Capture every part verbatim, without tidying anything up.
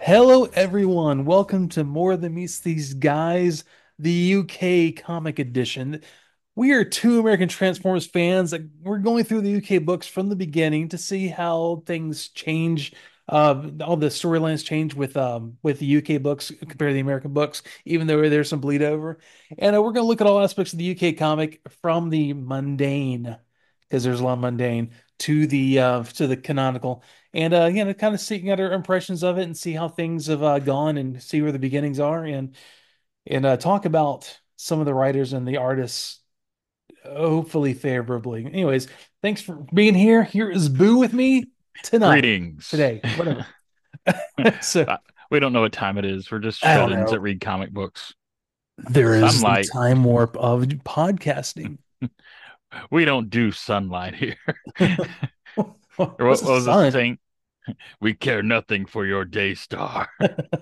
Hello, everyone. Welcome to More Than Meets These Guys, the U K comic edition. We are two American Transformers fans. Like, we're going through the U K books from the beginning to see how things change. Uh, all the storylines change with um with the U K books compared to the American books, even though there's some bleed over. And uh, we're going to look at all aspects of the U K comic from the mundane, because there's a lot of mundane, to the uh to the canonical and uh you know kind of seeing out our impressions of it and see how things have uh, gone and see where the beginnings are and and uh, talk about some of the writers and the artists hopefully favorably. Anyways, thanks for being here. Here is Boo with me tonight, Greetings. today, whatever. So Uh, we don't know what time it is. We're just I don't shut-ins know. that read comic books. There is the Sunlight. time warp of podcasting. We don't do sunlight here. Or What's what, the what was the sun? saying? We care nothing for your day star.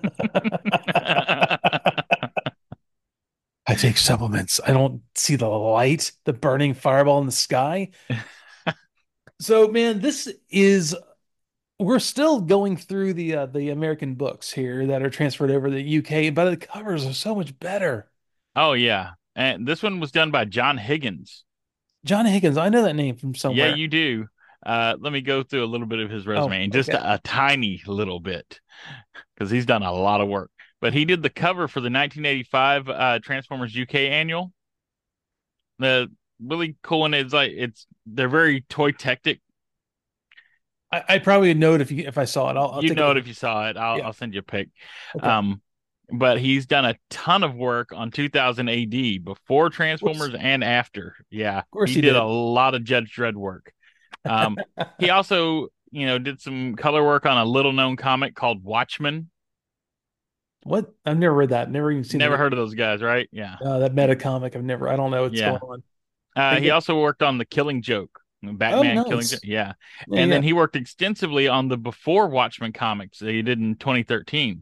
I take supplements. I don't see the light, the burning fireball in the sky. So, man, this is we're still going through the uh, the American books here that are transferred over to the U K, but the covers are so much better. Oh yeah. And this one was done by John Higgins. John Higgins, I know that name from Yeah, somewhere. you do. Uh, let me go through a little bit of his Oh, resume, and just okay. a, a tiny little bit, because he's done a lot of work. But he did the cover for the nineteen eighty-five uh, Transformers U K annual. The really cool one is like it's they're very toy tactic. I, I probably would know it if you if I saw it. I'll I'll You'd take a know it look. if you saw it. I'll Yeah. I'll send you a pic. Okay. Um, but he's done a ton of work on two thousand A D before Of course. Transformers and after. Yeah, Of course he he did a did. lot of Judge Dredd work. Um, he also, you know, did some color work on a little known comic called Watchmen. What? I've never read that. Never even seen the Never heard of movie. those guys, right? Yeah. Uh, that meta comic. I've never. I don't know what's going Yeah. on. Uh, I he get. also worked on The Killing Joke, Oh, Batman Killing Joke. nice. Yeah. Yeah, And yeah. then he worked extensively on the before Watchmen comics that he did in twenty thirteen.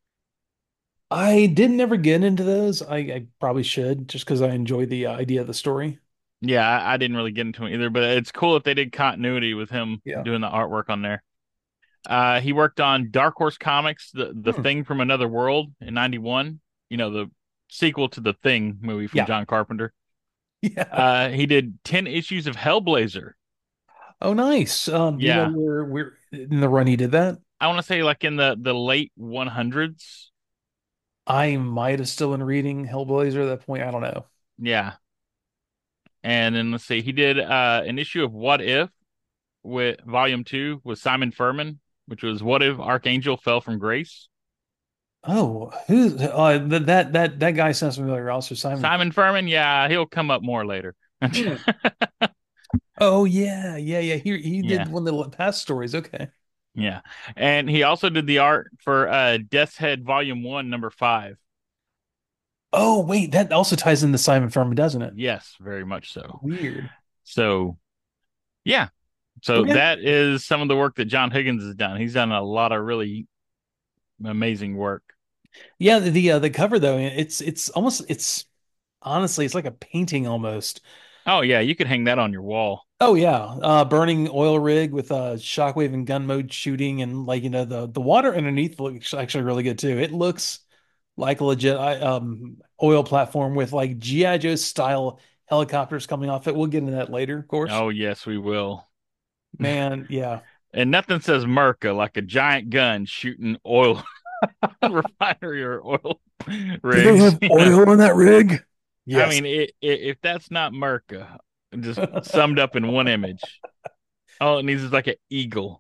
I didn't ever get into those. I, I probably should just because I enjoy the uh, idea of the story. Yeah, I, I didn't really get into it either, but it's cool if they did continuity with him Yeah. doing the artwork on there. Uh, he worked on Dark Horse Comics, the the Hmm. Thing from Another World in ninety-one. You know, the sequel to the Thing movie from Yeah. John Carpenter. Yeah. Uh, he did ten issues of Hellblazer. Oh, nice. Um, do you know Yeah, where where in the run he did that? I want to say like in the the late one hundreds. I might have still been reading Hellblazer at that point. I don't know. Yeah, and then let's see, he did uh an issue of What If with Volume Two with Simon Furman, which was What If Archangel Fell from Grace. Oh, who's uh, th- that that that guy sounds familiar. Also, Simon. Simon Furman, yeah, he'll come up more later. Hmm. Oh yeah, yeah, yeah. He he did Yeah, one of the past stories. Okay. yeah. And he also did the art for uh Death's Head Volume One, Number Five. Oh wait, that also ties into Simon Furman, doesn't it? Yes, very much so. Weird. So yeah. So Okay. that is some of the work that John Higgins has done. He's done a lot of really amazing work. Yeah, the the, uh, the cover though, it's it's almost it's honestly it's like a painting almost. Oh yeah, you could hang that on your wall. Oh yeah, uh, burning oil rig with uh shockwave and gun mode shooting, and like you know the the water underneath looks actually really good too. It looks like a legit I- um oil platform with like G I. Joe style helicopters coming off it. We'll get into that later, of course. Oh yes, we will. Man, yeah. And nothing says Merca like a giant gun shooting oil refinery or oil Do they rigs. have You know, oil on that rig? I Yes. mean, it, it, if that's not Merca, just summed up in one image, all it needs is like an eagle.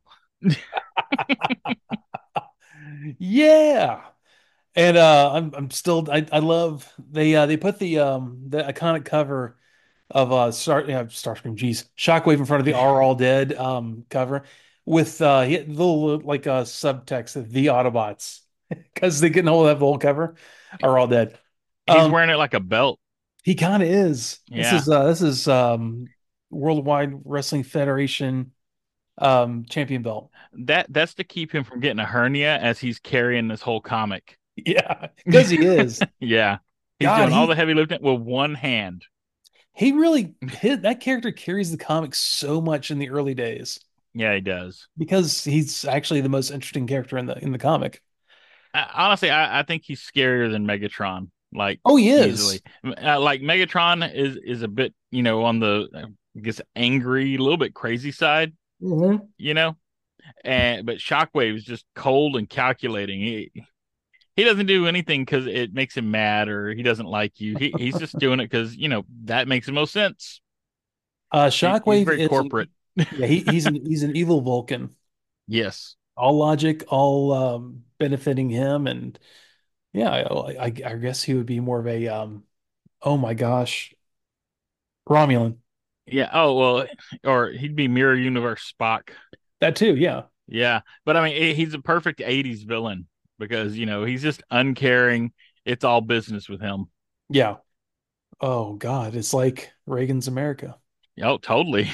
Yeah. And uh I'm I'm still I I love they uh they put the um the iconic cover of uh Star yeah, Starscream, geez, Shockwave in front of the Are All Dead um cover with uh he had little like uh subtext of the Autobots because they couldn't hold that whole cover are all dead. He's Um wearing it like a belt. he kind of is. This Yeah, is uh this is um Worldwide Wrestling Federation um champion belt. that that's to keep him from getting a hernia as he's carrying this whole comic. Yeah, because he is. Yeah, he's God, doing all he the heavy lifting with one hand. he really hit that character carries the comic so much in the early days Yeah, he does. because he's actually the most interesting character in the in the comic. I, honestly, I, I think he's scarier than Megatron, like Oh, he is. easily. Uh, like Megatron is is a bit, you know, on the I guess angry, a little bit crazy side, Hmm. you know. And but Shockwave is just cold and calculating. He he doesn't do anything because it makes him mad or he doesn't like you. He he's just doing it because you know that makes the most sense. Uh, He, he's Shockwave very is corporate. an, yeah, he, he's an he's an evil Vulcan. Yes. All logic, all um, benefiting him, and yeah, I, I, I guess he would be more of a um, oh my gosh, Romulan. Yeah. Oh well, or he'd be Mirror Universe Spock. That too, yeah, Yeah, but I mean, eh, he's a perfect eighties villain because, you know, he's just uncaring. It's all business with him. yeah. Oh God, it's like Reagan's America. Oh, totally.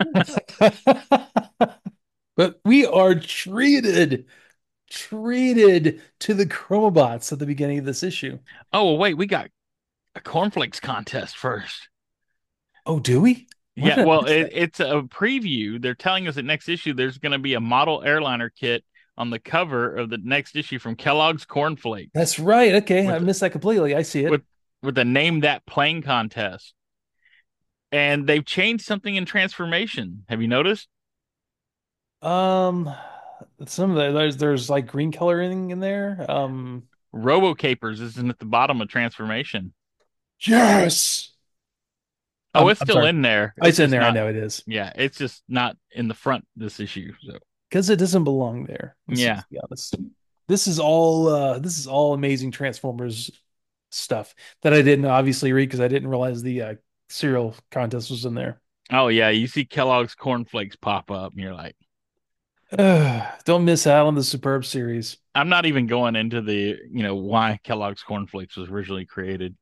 But we are treated, treated to the Chromobots at the beginning of this issue. Oh, well, wait, we got a cornflakes contest first. Oh, do we? Why Yeah, did I well, miss it, that? it's a preview. They're telling us that next issue there's going to be a model airliner kit on the cover of the next issue from Kellogg's Cornflakes That's right. Okay, I with missed that completely. I see with it. with a name that plane contest. And they've changed something in transformation. Have you noticed? Um, some of the there's there's like green coloring in there. Um, Robo Capers isn't at the bottom of transformation. yes. Oh, I'm it's I'm still sorry. in there. It's It's in just there. I not. know it is Yeah, it's just not in the front this issue. So because it doesn't belong there. Let's yeah. just be honest. This is all uh this is all amazing Transformers stuff that I didn't obviously read because I didn't realize the uh, cereal contest was in there. Oh yeah, you see Kellogg's cornflakes pop up, and you're like, Ugh, don't miss out on the Superb series. I'm not even going into the you know why Kellogg's cornflakes was originally created.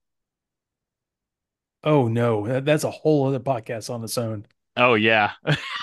Oh no, that, that's a whole other podcast on its own. Oh yeah,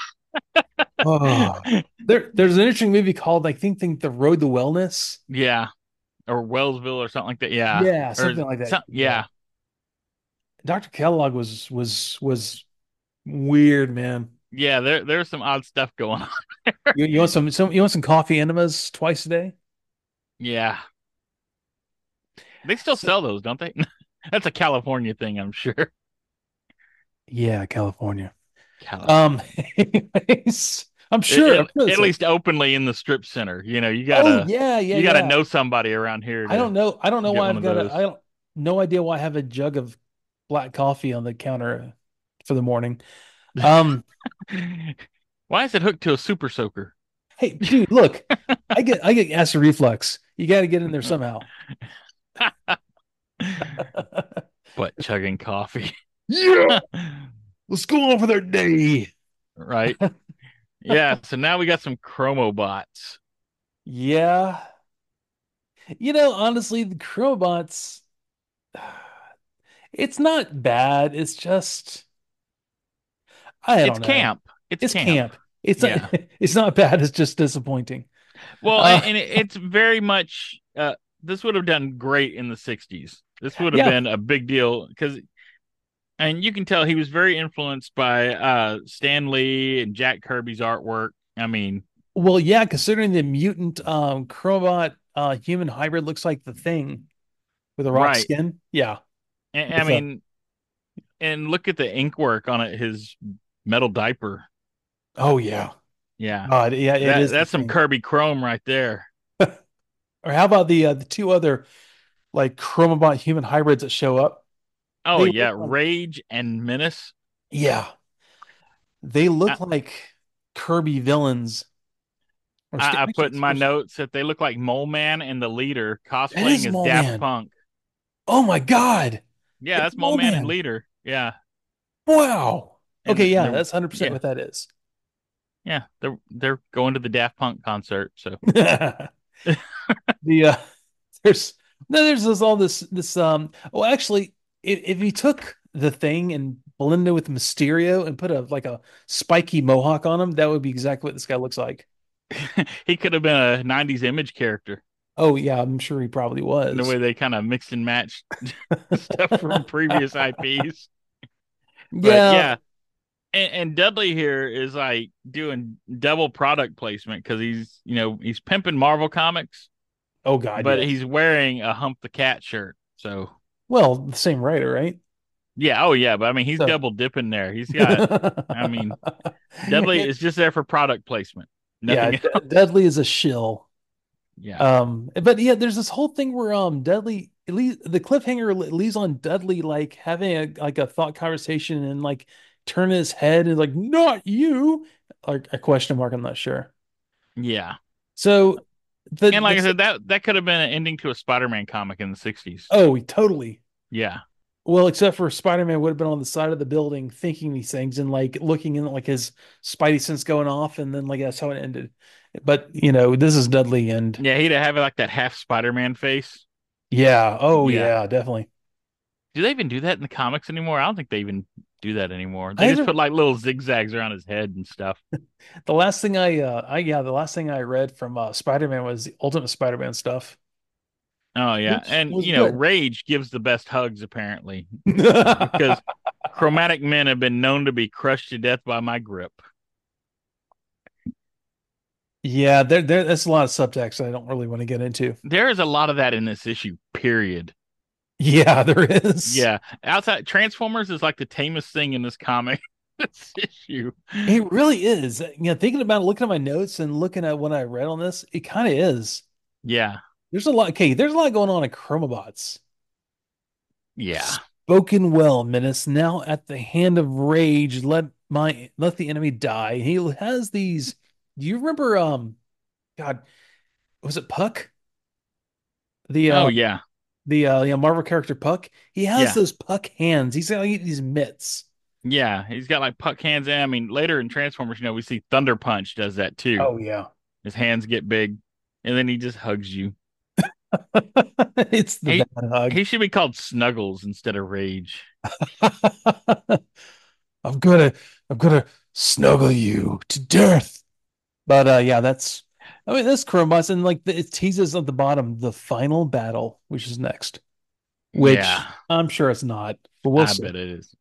Oh, there there's an interesting movie called I think think The Road to Wellness. yeah, or Wellsville or something like that. Yeah, Yeah, or something like that. some, Yeah. yeah, doctor Kellogg was was was weird, man. yeah. There there's some odd stuff going on. You, you want some some you want some coffee enemas twice a day? Yeah, they still So, sell those, don't they? That's a California thing, I'm sure. yeah, California. Um, California. anyways, I'm It, sure, I'm it, sure at it's a, least openly in the strip center. You know, you oh gotta yeah, yeah, you gotta yeah. know somebody around here I to don't know. I don't know get why one I've of got a those. I don't no idea why I have a jug of black coffee on the counter for the morning. Um, Why is it hooked to a super soaker? hey, dude, look, I get I get acid reflux. You got to get in there somehow. But chugging coffee. Yeah, let's go on for their day. Right. Yeah. So now we got some chromobots. Yeah. You know, honestly, the Chronobots, it's not bad. It's just, I It's don't know. camp. It's It's camp. camp. It's not, Yeah. it's not bad. It's just disappointing. Well, Uh, and, and it, it's very much uh this would have done great in the sixties. This would have yeah. been a big deal because and you can tell he was very influenced by uh Stan Lee and Jack Kirby's artwork. I mean, Well, yeah, considering the mutant um Chromobot uh human hybrid looks like the thing with a rock right. skin. Yeah. And, I With a, mean, and look at the ink work on it, his metal diaper. oh yeah. Yeah. God, yeah, it That is the that's some thing. Kirby Chrome right there. Or how about the uh, the two other like Chromobot human hybrids that show up? Oh They yeah, look like, Rage and Menace. yeah, they I, look like Kirby villains. Or Sta- I, I actually, put in my or, notes that they look like Mole Man and the leader that cosplaying is as Mole Daft Man. Punk. Oh my God. Yeah, It's that's Mole Mole Man and Man. leader. Yeah, Wow. and Okay, yeah, they're that's one hundred percent yeah what that is. yeah they're they're going to the Daft Punk concert. So The uh there's no there's this, all this this um well actually if, if you took the thing and blended it with Mysterio and put a like a spiky mohawk on him, that would be exactly what this guy looks like. he could have been a nineties image character. Oh yeah, I'm sure he probably The was. way they kind of mixed and matched stuff from previous I Ps. But Yeah. yeah, and, and Dudley here is like doing double product placement because he's you know he's pimping Marvel Comics Oh God, but yes. he's wearing a Hump the Cat shirt. So Well, the same writer, right? yeah, oh yeah, but I mean he's So double dipping there. He's got, I mean, Dudley it, is just there for product placement, yeah, nothing D else. Dudley is a shill. Yeah, Um, but yeah, there's this whole thing where um Dudley it leaves, the cliffhanger le- leaves on Dudley like having a like a thought conversation and like turning his head and like not you, like a question mark. I'm not sure. yeah. So the And like I this said, that that could have been an ending to a Spider-Man comic in the sixties. oh totally. Yeah, Well, except for Spider-Man would have been on the side of the building thinking these things and like looking in like his Spidey sense going off, and then like that's how it ended. But you know, this is Dudley, and yeah. He'd have like that half Spider-Man face. yeah, oh Yeah. yeah, definitely. Do they even do that in the comics anymore? I don't think they even do that anymore. I They just haven't put like little zigzags around his head and stuff. the last thing I uh I yeah, the last thing I read from uh Spider-Man was the Ultimate Spider-Man stuff, Oh yeah, which and was you know, good. Rage gives the best hugs apparently because chromatic men have been known to be crushed to death by my grip. Yeah, there there that's a lot of subtext I don't really want to get into. There is a lot of that in this issue. Period. Yeah, there is. Yeah, outside Transformers is like the tamest thing in this comic. This issue. It really is. You know, thinking about it, looking at my notes and looking at what I read on this, it kind of is. Yeah, There's a lot. Okay, there's a lot going on in Chromobots. yeah. Spoken well, Menace. Now at the hand of rage, let my let the enemy die. He has these. Do you remember? Um, God, was it Puck? The Oh uh, yeah, the uh, you know, Marvel character Puck. He has yeah, those Puck hands. He's got like, these mitts. yeah. He's got like puck hands. And I mean, later in Transformers, you know, we see Thunder Punch does that too. Oh yeah, His hands get big, and then he just hugs you. it's the bad He hug. he should be called Snuggles instead of Rage. I'm gonna I'm gonna snuggle you to death. But uh yeah, that's I mean that's Chromas and like the, it teases at the bottom the final battle, which is next, which Yeah, I'm sure it's not, but we'll I see. bet it is.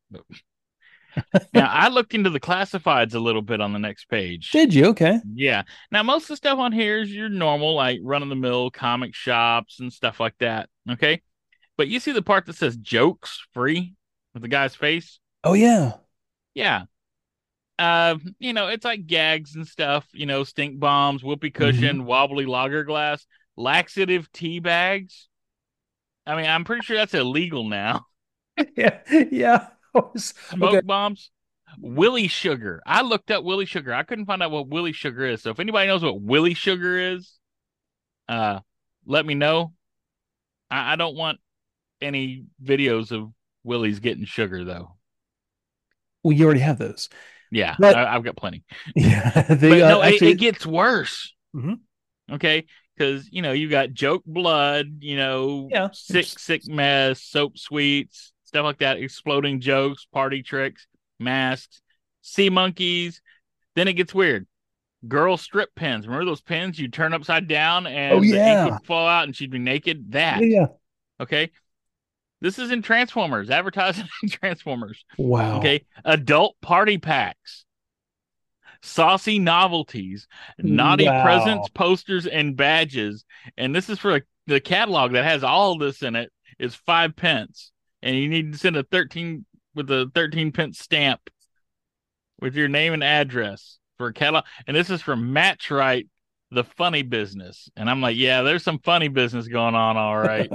Now I looked into the classifieds a little bit on the next page. Did you? Okay. Yeah. Now most of the stuff on here is your normal, like run of the mill comic shops and stuff like that. Okay. But you see the part that says jokes free with the guy's face? Oh yeah. Yeah. Uh, you know, it's like gags and stuff, you know, stink bombs, whoopee Hmm. cushion, wobbly lager glass, laxative tea bags. I mean, I'm pretty sure that's illegal now. Yeah. Yeah. I was- Smoke Okay. bombs, Willy sugar. I looked up Willy sugar. I couldn't find out what Willy sugar is. So if anybody knows what Willy sugar is, uh, let me know. I, I don't want any videos of Willie's getting sugar though. Well, you already have those. Yeah, I, But I've got plenty. yeah, they But uh no, it, it actually gets worse. mhm. Okay, because you know you got joke blood, you know, Yeah. sick sick mess, soap sweets, stuff like that, exploding jokes, party tricks, masks, sea monkeys. Then it gets weird. Girl strip pins. Remember those pins you turn upside down Oh and the ink yeah. would fall out and she'd be naked? Yeah, That. yeah. Okay. This is in Transformers, advertising in Transformers. Wow. Okay. Adult party packs, saucy novelties, naughty presents, Wow. posters, and badges. And this is for a, the catalog that has all this in it is five pence. And you need to send a thirteen with a thirteen pence stamp with your name and address for a catalog. And this is from Matchright, the funny business. And I'm like, yeah, there's some funny business going on. All right.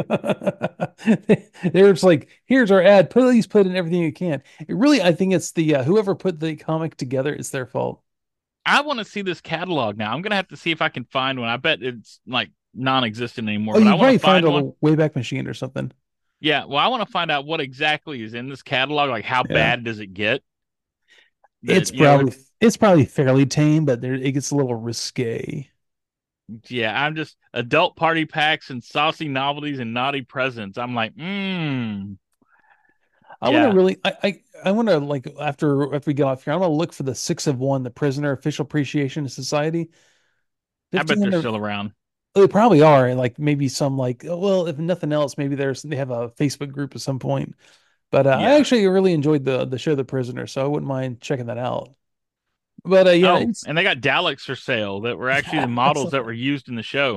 They're just like, here's our ad. Please put in everything you can. It really, I think it's the uh, whoever put the comic together, it's their fault. I want to see this catalog now. I'm going to have to see if I can find one. I bet it's like non existent anymore, Oh, but I you want to probably found find it one. on the Wayback Machine or something. Yeah, well, I want to find out what exactly is in this catalog. Like, how Yeah, bad does it get? it's That you know, probably it's probably fairly tame, but there it gets a little risque. yeah, I'm just adult party packs and saucy novelties and naughty presents. I'm like, mmm, I want to yeah, really, I, I, I want to like after after we get off here, I want to look for the six of one, the Prisoner Official Appreciation Society. I bet they're fifteen hundred. still around. They probably are, and like maybe some like oh, well, if nothing else, maybe there's they have a Facebook group at some point. But uh, I Yeah. actually really enjoyed the the show The Prisoner, so I wouldn't mind checking that out. But uh, yeah, Oh, it's and they got Daleks for sale that were actually the I models saw that that. were used in the show.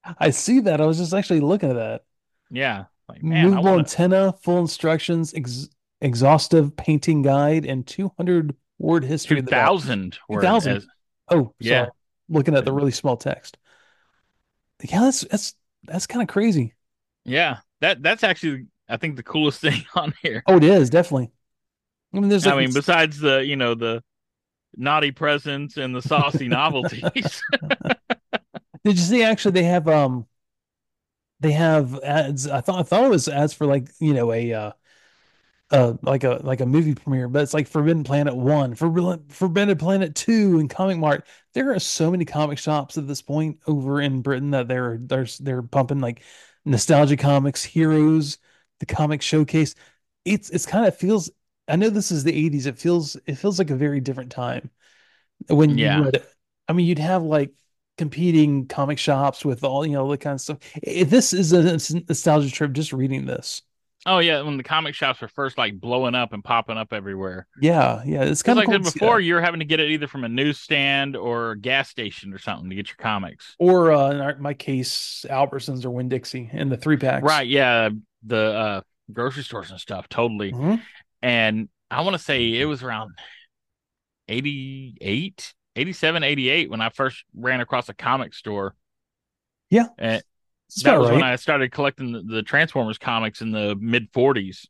I see that. I was just actually looking at that. Yeah, like man, I Movable want to antenna, full instructions, ex exhaustive painting guide, and two hundred word history two of the dogs. thousand word two thousand. as Oh, sorry. yeah. Looking at the really small text. Yeah, that's that's that's kind of crazy. Yeah, that that's actually I think the coolest thing on here. Oh, it is definitely. I mean, there's I like mean, this. besides the you know the naughty presents and the saucy novelties. Did you see actually they have um they have ads. I thought I thought it was ads for like, you know, a uh uh like a like a movie premiere, but it's like Forbidden Planet one, Forbidden Forbidden Planet two, and Comic Mart. There are so many comic shops at this point over in Britain that they're they're they're pumping like nostalgia comics, heroes, the comic showcase. It's it's kind of feels, I know this is the eighties. It feels it feels like a very different time when you Yeah. would, I mean, you'd have like competing comic shops with all, you know, the kind of stuff. If this is a nostalgia trip just reading this. Oh yeah, when the comic shops were first like blowing up and popping up everywhere. Yeah, yeah, it's Because kind of like I cool said to see before, that. you were having to get it either from a newsstand or a gas station or something to get your comics. Or uh, in our, my case, Albertsons or Winn-Dixie in the three packs. Right, yeah, the uh grocery stores and stuff, totally. Hmm. And I want to say it was around eighty eight, eighty seven, eighty eight when I first ran across a comic store. Yeah, And that's that about was when right. I started collecting the, the Transformers comics in the mid forties.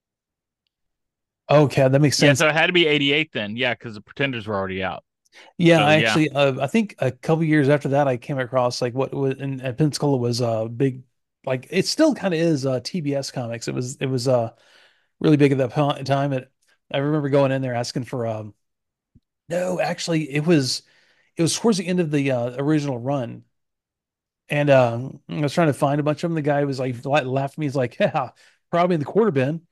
Okay, that makes Yeah, sense. so it had to be eighty-eight then. Yeah, because the Pretenders were already out. Yeah, So I yeah. actually, uh, I think a couple years after that, I came across like what was in, in Pensacola was a uh, big, like it still kind of is uh, T B S Comics. It was it was uh really big at that po- time. And I remember going in there asking for um no, actually it was it was towards the end of the uh, original run. And um, I was trying to find a bunch of them. The guy was like laughed at me. He's like, "Yeah, probably in the quarter bin."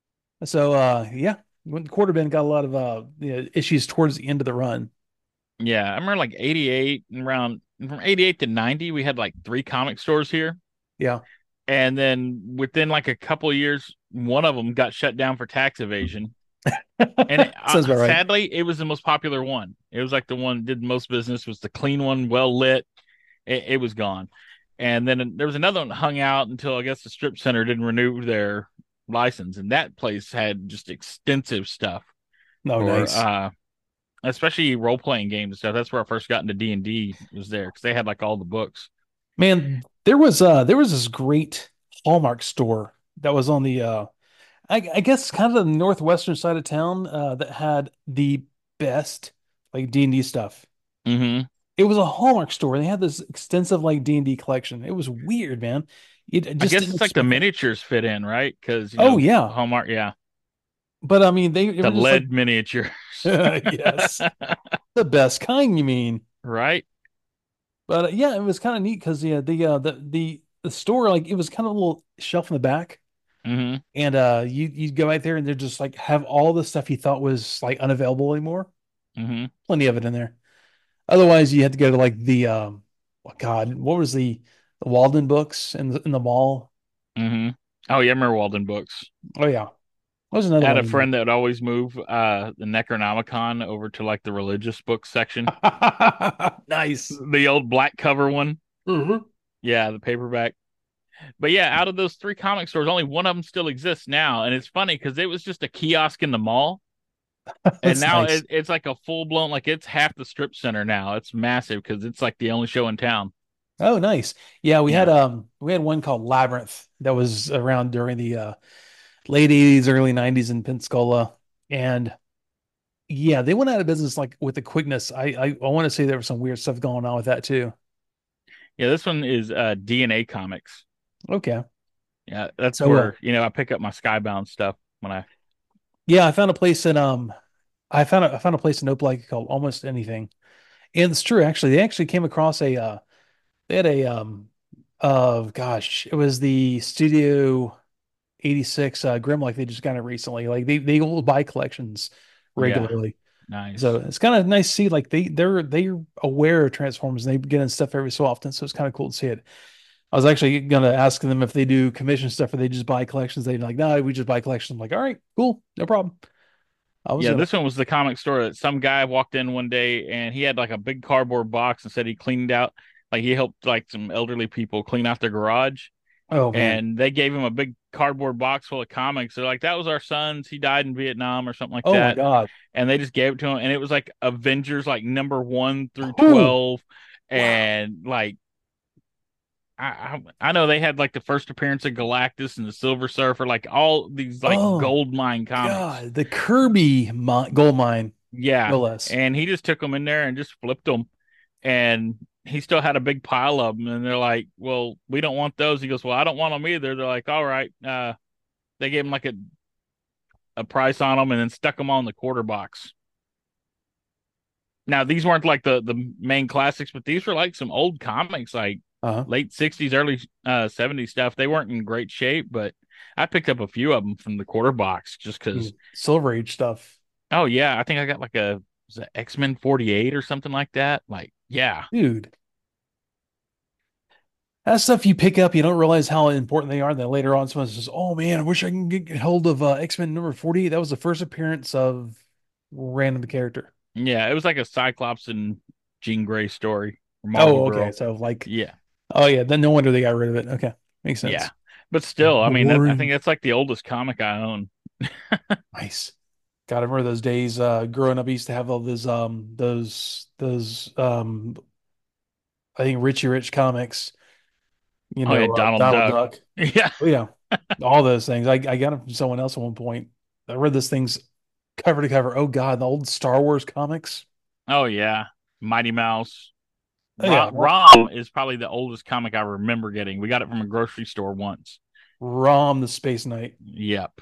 So uh, yeah, went to quarter bin, got a lot of uh, you know, issues towards the end of the run. Yeah, I remember like eighty-eight and around from eighty-eight to ninety, we had like three comic stores here. Yeah, And then within like a couple of years, one of them got shut down for tax evasion. And it, sounds uh, about right. sadly, it was the most popular one. It was like the one that did most business, was the clean one, well lit. It, it was gone. And then there was another one that hung out until I guess the strip center didn't renew their license. And that place had just extensive stuff No, for nice, uh especially role playing games and stuff. That's where I first got into D and D, was there because they had like all the books. man. There was uh there was this great Hallmark store that was on the uh I, I guess kind of the northwestern side of town uh that had the best like D and D stuff. Mm-hmm. It was a Hallmark store. They had this extensive like D and D collection. It was weird, man. It I I just guess didn't it's like the expect that. miniatures fit in, right? Because you Oh know yeah, Hallmark, yeah, but I mean they, they the were just like lead miniatures, yes, the best kind, you mean? right? But uh, yeah, it was kind of neat because yeah, the uh, the the the store like it was kind of a little shelf in the back, Mm-hmm. and uh, you you go out there and they're just like have all the stuff you thought was like unavailable anymore. Mm-hmm. Plenty of it in there. Otherwise, you had to go to like the um, oh God, what was the the Walden books in the in the mall? Mm-hmm. Oh yeah, I remember Walden Books. Oh yeah, that was another I had one a of them. friend that would always move uh the Necronomicon over to like the religious book section, Nice. the old black cover one. Hmm. Yeah, the paperback. But yeah, out of those three comic stores, only one of them still exists now, and it's funny because it was just a kiosk in the mall. And That's now nice. it, it's like a full blown, like it's half the strip center now. It's massive because it's like the only show in town. Oh, nice. Yeah, we had Yeah. um we had one called Labyrinth that was around during the uh late eighties, early nineties in Pensacola. And yeah, they went out of business like with the quickness. I I, I want to say there was some weird stuff going on with that too. Yeah, this one is uh D N A Comics. Okay. Yeah, that's So uh where, you know, I pick up my Skybound stuff when I yeah, I found a place in um I found a I found a place in Opelika called Almost Anything. And it's true actually. They actually came across a uh they had a um uh gosh, it was the Studio eighty-six uh Grimlock they just got it recently. Like they they will buy collections yeah, regularly. So nice. it's kind of nice to see like they they're they're aware of Transformers and they get in stuff every so often. So it's kind of cool to see it. I was actually gonna ask them if they do commission stuff or they just buy collections. They're like, no, we just buy collections. I'm like, all right, cool, no problem. I was Yeah, gonna. this one was the comic store that some guy walked in one day and he had like a big cardboard box and said he cleaned out Like he helped like some elderly people clean out their garage, Oh man. and they gave him a big cardboard box full of comics. They're like, that was our son's. He died in Vietnam or something like Oh my that. God. And they just gave it to him, and it was like Avengers, like number one through Whew. twelve, Wow. and like I, I I know they had like the first appearance of Galactus and the Silver Surfer, like all these like Oh gold mine comics. God. The Kirby mi gold mine, Yeah, no less. and he just took them in there and just flipped them, and he still had a big pile of them. And they're like, "Well, we don't want those." He goes, "Well, I don't want them either." They're like, "All right." Uh, they gave him like a a price on them, and then stuck them on the quarter box. Now these weren't like the the main classics, but these were like some old comics, like Uh-huh. late sixties, early uh seventies stuff. They weren't in great shape, but I picked up a few of them from the quarter box just because. Mm, Silver Age stuff. Oh yeah, I think I got like a was it X Men forty-eight or something like that. Like yeah, Dude. That's stuff you pick up, you don't realize how important they are. And then later on, someone says, "Oh man, I wish I can get hold of uh, X-Men number forty-eight. That was the first appearance of random character." yeah, it was like a Cyclops and Jean Grey story, or Marvel Oh, okay. Girl. So like, Yeah, oh yeah, then no wonder they got rid of it. Okay. Makes yeah, sense. but still, I mean, that, I think Boring. that's like the oldest comic I own. Nice. God, I remember those days uh growing up. I used to have all those um those those um I think Richie Rich comics, you Oh yeah, know, uh, Donald Donald Duck. Duck. Yeah. Oh yeah. All those things. I I got them from someone else at one point. I read those things cover to cover. Oh God, the old Star Wars comics. Oh yeah, Mighty Mouse. Oh yeah, Rom, Rom is probably the oldest comic I remember getting. We got it from a grocery store once. Rom the Space Knight. Yep.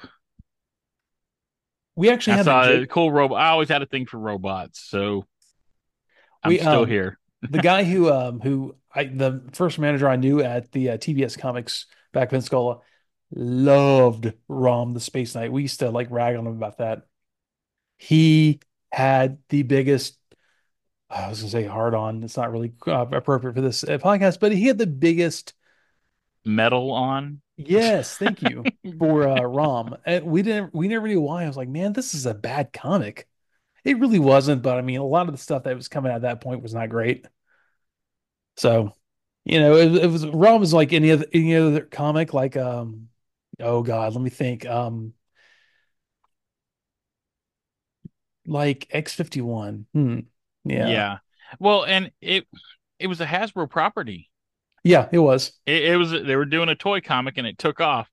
We actually I had the saw a J cool robot. I always had a thing for robots, so I'm we still um here. the guy who um who I the first manager I knew at the uh, T B S Comics back in Pensacola loved Rom the Space Knight. We used to like rag on him about that. He had the biggest, I was gonna say hard on. It's not really uh, appropriate for this uh, podcast, but he had the biggest. Metal on. Yes, thank you for uh, Rom. And we didn't, we never knew why. I was like, man, this is a bad comic. It really wasn't, but I mean, a lot of the stuff that was coming at that point was not great. So, you know, it, it was Rom was like any other any other comic, like um, oh God, let me think, um, like X fifty-one. Hmm. Yeah, Yeah. Well, and it it was a Hasbro property. yeah, it was. It, it was they were doing a toy comic and it took off.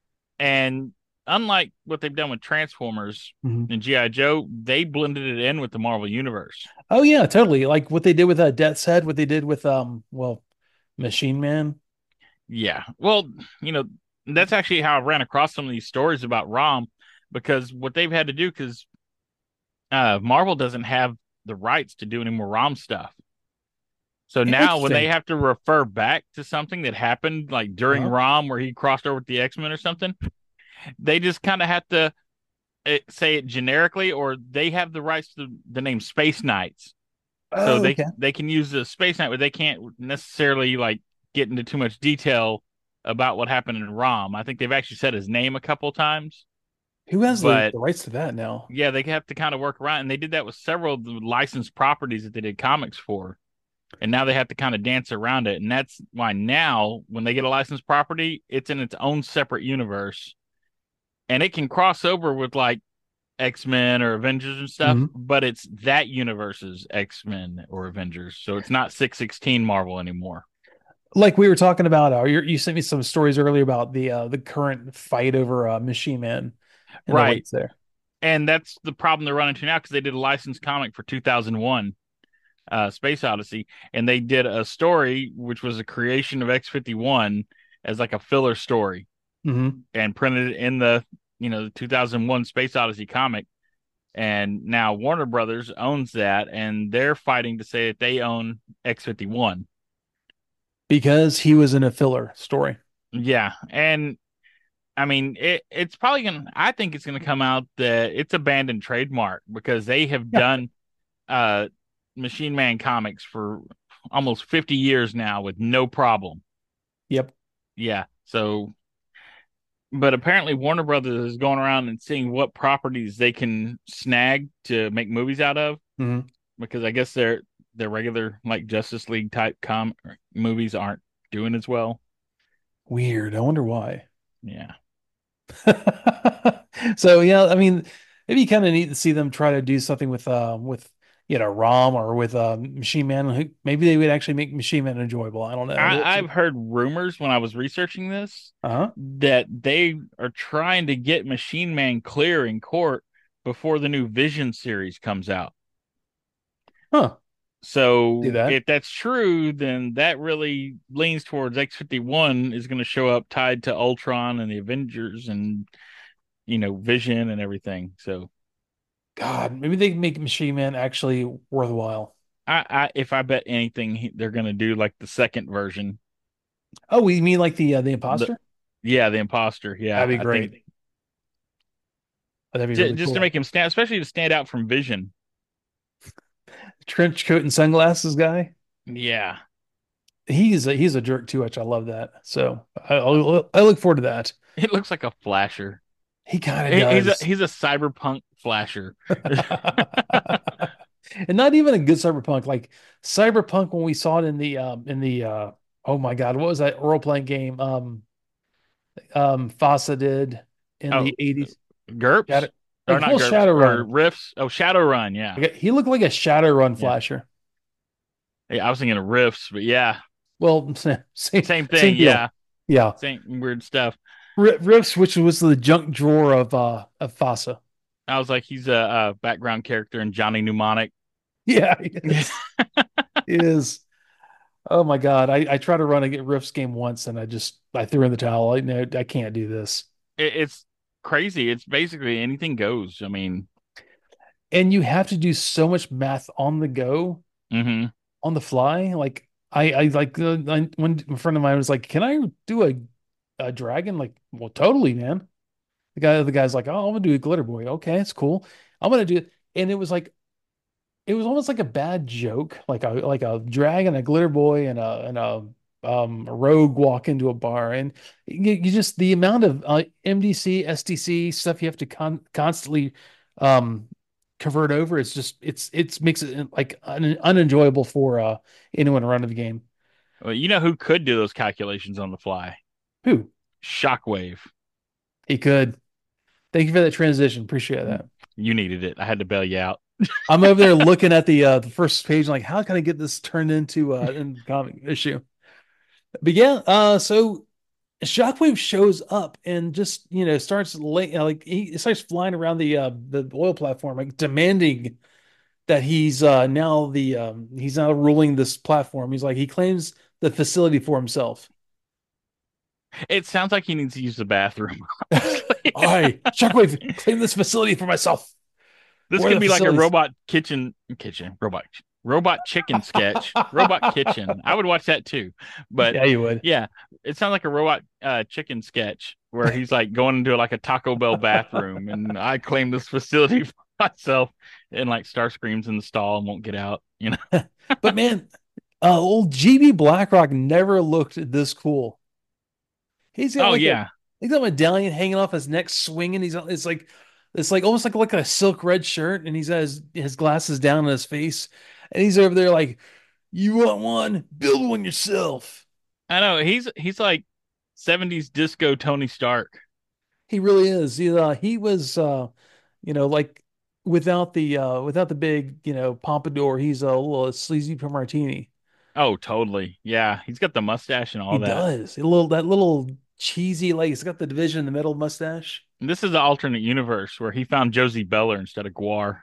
And unlike what they've done with Transformers Mhm. and G I. Joe, they blended it in with the Marvel universe. Oh yeah, totally. Like what they did with uh, Death's Head, what they did with um, well, Machine Man. Yeah. Well, you know, that's actually how I ran across some of these stories about ROM because what they've had to do because uh, Marvel doesn't have the rights to do any more ROM stuff. So now when they Interesting. have to refer back to something that happened like during Uh-huh. ROM where he crossed over with the X-Men or something, they just kind of have to uh, say it generically or they have the rights to the name Space Knights. So Oh, they okay. they can use the Space Knight, but they can't necessarily like get into too much detail about what happened in ROM. I think they've actually said his name a couple times, Who has the, but the rights to that now? yeah, they have to kind of work around. And they did that with several of the licensed properties that they did comics for. And now they have to kind of dance around it. And that's why now, when they get a licensed property, it's in its own separate universe. And it can cross over with like X Men or Avengers and stuff, Mhm. but it's that universe's X Men or Avengers. So it's not six sixteen Marvel anymore. Like we were talking about, uh, you you sent me some stories earlier about the uh, the current fight over uh, Machine Man and the Right. rights there. And that's the problem they're running into now because they did a licensed comic for two thousand one, uh, Space Odyssey, and they did a story which was a creation of X fifty-one as like a filler story Hmm. and printed it in the, you know, the two thousand one Space Odyssey comic. And now Warner Brothers owns that and they're fighting to say that they own X fifty-one. Because he was in a filler story. Yeah. And I mean, it, it's probably going to, I think it's going to come out that it's abandoned trademark because they have Yeah. done uh, Machine Man comics for almost fifty years now with no problem. Yep. Yeah. So, but apparently Warner Brothers is going around and seeing what properties they can snag to make movies out of Hmm. because I guess they're their regular like Justice League type com movies aren't doing as well. Weird. I wonder why. Yeah. So yeah, I mean, it'd be kind of neat to see them try to do something with uh with you know ROM or with uh, Machine Man. Who- Maybe they would actually make Machine Man enjoyable. I don't know. We'll I, see. I've heard rumors when I was researching this Uh-huh. that they are trying to get Machine Man clear in court before the new Vision series comes out. Huh. See So that. if that's true, then that really leans towards X fifty-one is going to show up tied to Ultron and the Avengers and you know Vision and everything. So God, maybe they can make Machine Man actually worthwhile. I, I if I bet anything, he- they're going to do like the second version. Oh, you mean like the uh, the The imposter? yeah, the imposter. Yeah, That'd be I think great. That'd be j- really just to cool. make him stand, especially to stand out from Vision. Trench coat and sunglasses guy. Yeah, He's a, he's a jerk too, which I love that. So I, I'll, I look forward to that. it looks like a flasher. He kind of He- He's a does. he's a cyberpunk flasher. And not even a good cyberpunk, like cyberpunk when we saw it in the um in the uh oh my God, what was that role playing game? Um um FASA did in Oh, the eighties. Shadow, GURPS or like not full GURPS or Shadowrun. Rifts? Oh, Shadowrun. Yeah, Like, he looked like a Shadowrun yeah. flasher. Yeah, I was thinking of Rifts, but yeah, Well, same same same thing. deal. Yeah, Yeah. same weird stuff. R Rifts, which was the junk drawer of uh of FASA. I was like, he's a, a background character in Johnny Mnemonic. Yeah, he is. He is. Oh my God. I, I tried to run a Rifts game once and I just I threw in the towel. I no, I can't do this. It, it's crazy. It's basically anything goes. I mean, And you have to do so much math on the go, hmm on the fly. Like I, I like uh, I, one friend of mine was like, "Can I do a, a dragon?" Like, well, totally, man. The guy, the guy's like, "Oh, I'm gonna do a glitter boy. Okay, it's cool. I'm gonna do it." And it was like, it was almost like a bad joke, like a like a dragon, a glitter boy, and a and a um a rogue walk into a bar, and you, you just the amount of uh, M D C, S D C stuff you have to con constantly um convert over. It's just it's it's makes it like un unenjoyable for uh anyone running the game. well, you know who could do those calculations on the fly? Who Shockwave. he could. Thank you for that transition. Appreciate that. You needed it. I had to bail you out. I'm over there looking at the uh the first page, like, how can I get this turned into uh in comic issue? But yeah, uh, so Shockwave shows up and just you know starts lay, uh, like he starts flying around the uh the oil platform, like demanding that he's uh now the um he's now ruling this platform. He's like he claims the facility for himself. It sounds like he needs to use the bathroom, honestly. I Shockwave claim this facility for myself. This Where are could the be like a facilities? robot kitchen, kitchen, robot, robot chicken sketch, robot kitchen. I would watch that too. But Yeah, you would. yeah, it sounds like a robot uh, chicken sketch where he's like going into like a Taco Bell bathroom and I claim this facility for myself and like Starscream's in the stall and won't get out, you know? But man, uh, old G B Blackrock never looked this cool. He's got Oh, like a yeah. he's got a medallion hanging off his neck, swinging. He's it's like it's like almost like like a silk red shirt, and he's got his his glasses down on his face, and he's over there like, "You want one? Build one yourself." I know. He's he's like seventies disco Tony Stark. He really is. He uh, he was uh, you know, like without the uh without the big you know pompadour, he's a little sleazy martini. Oh, totally. Yeah. He's got the mustache and He all that. does a little that little cheesy like he's got the division in the middle mustache. And this is the alternate universe where he found Josie Beller instead of Guar.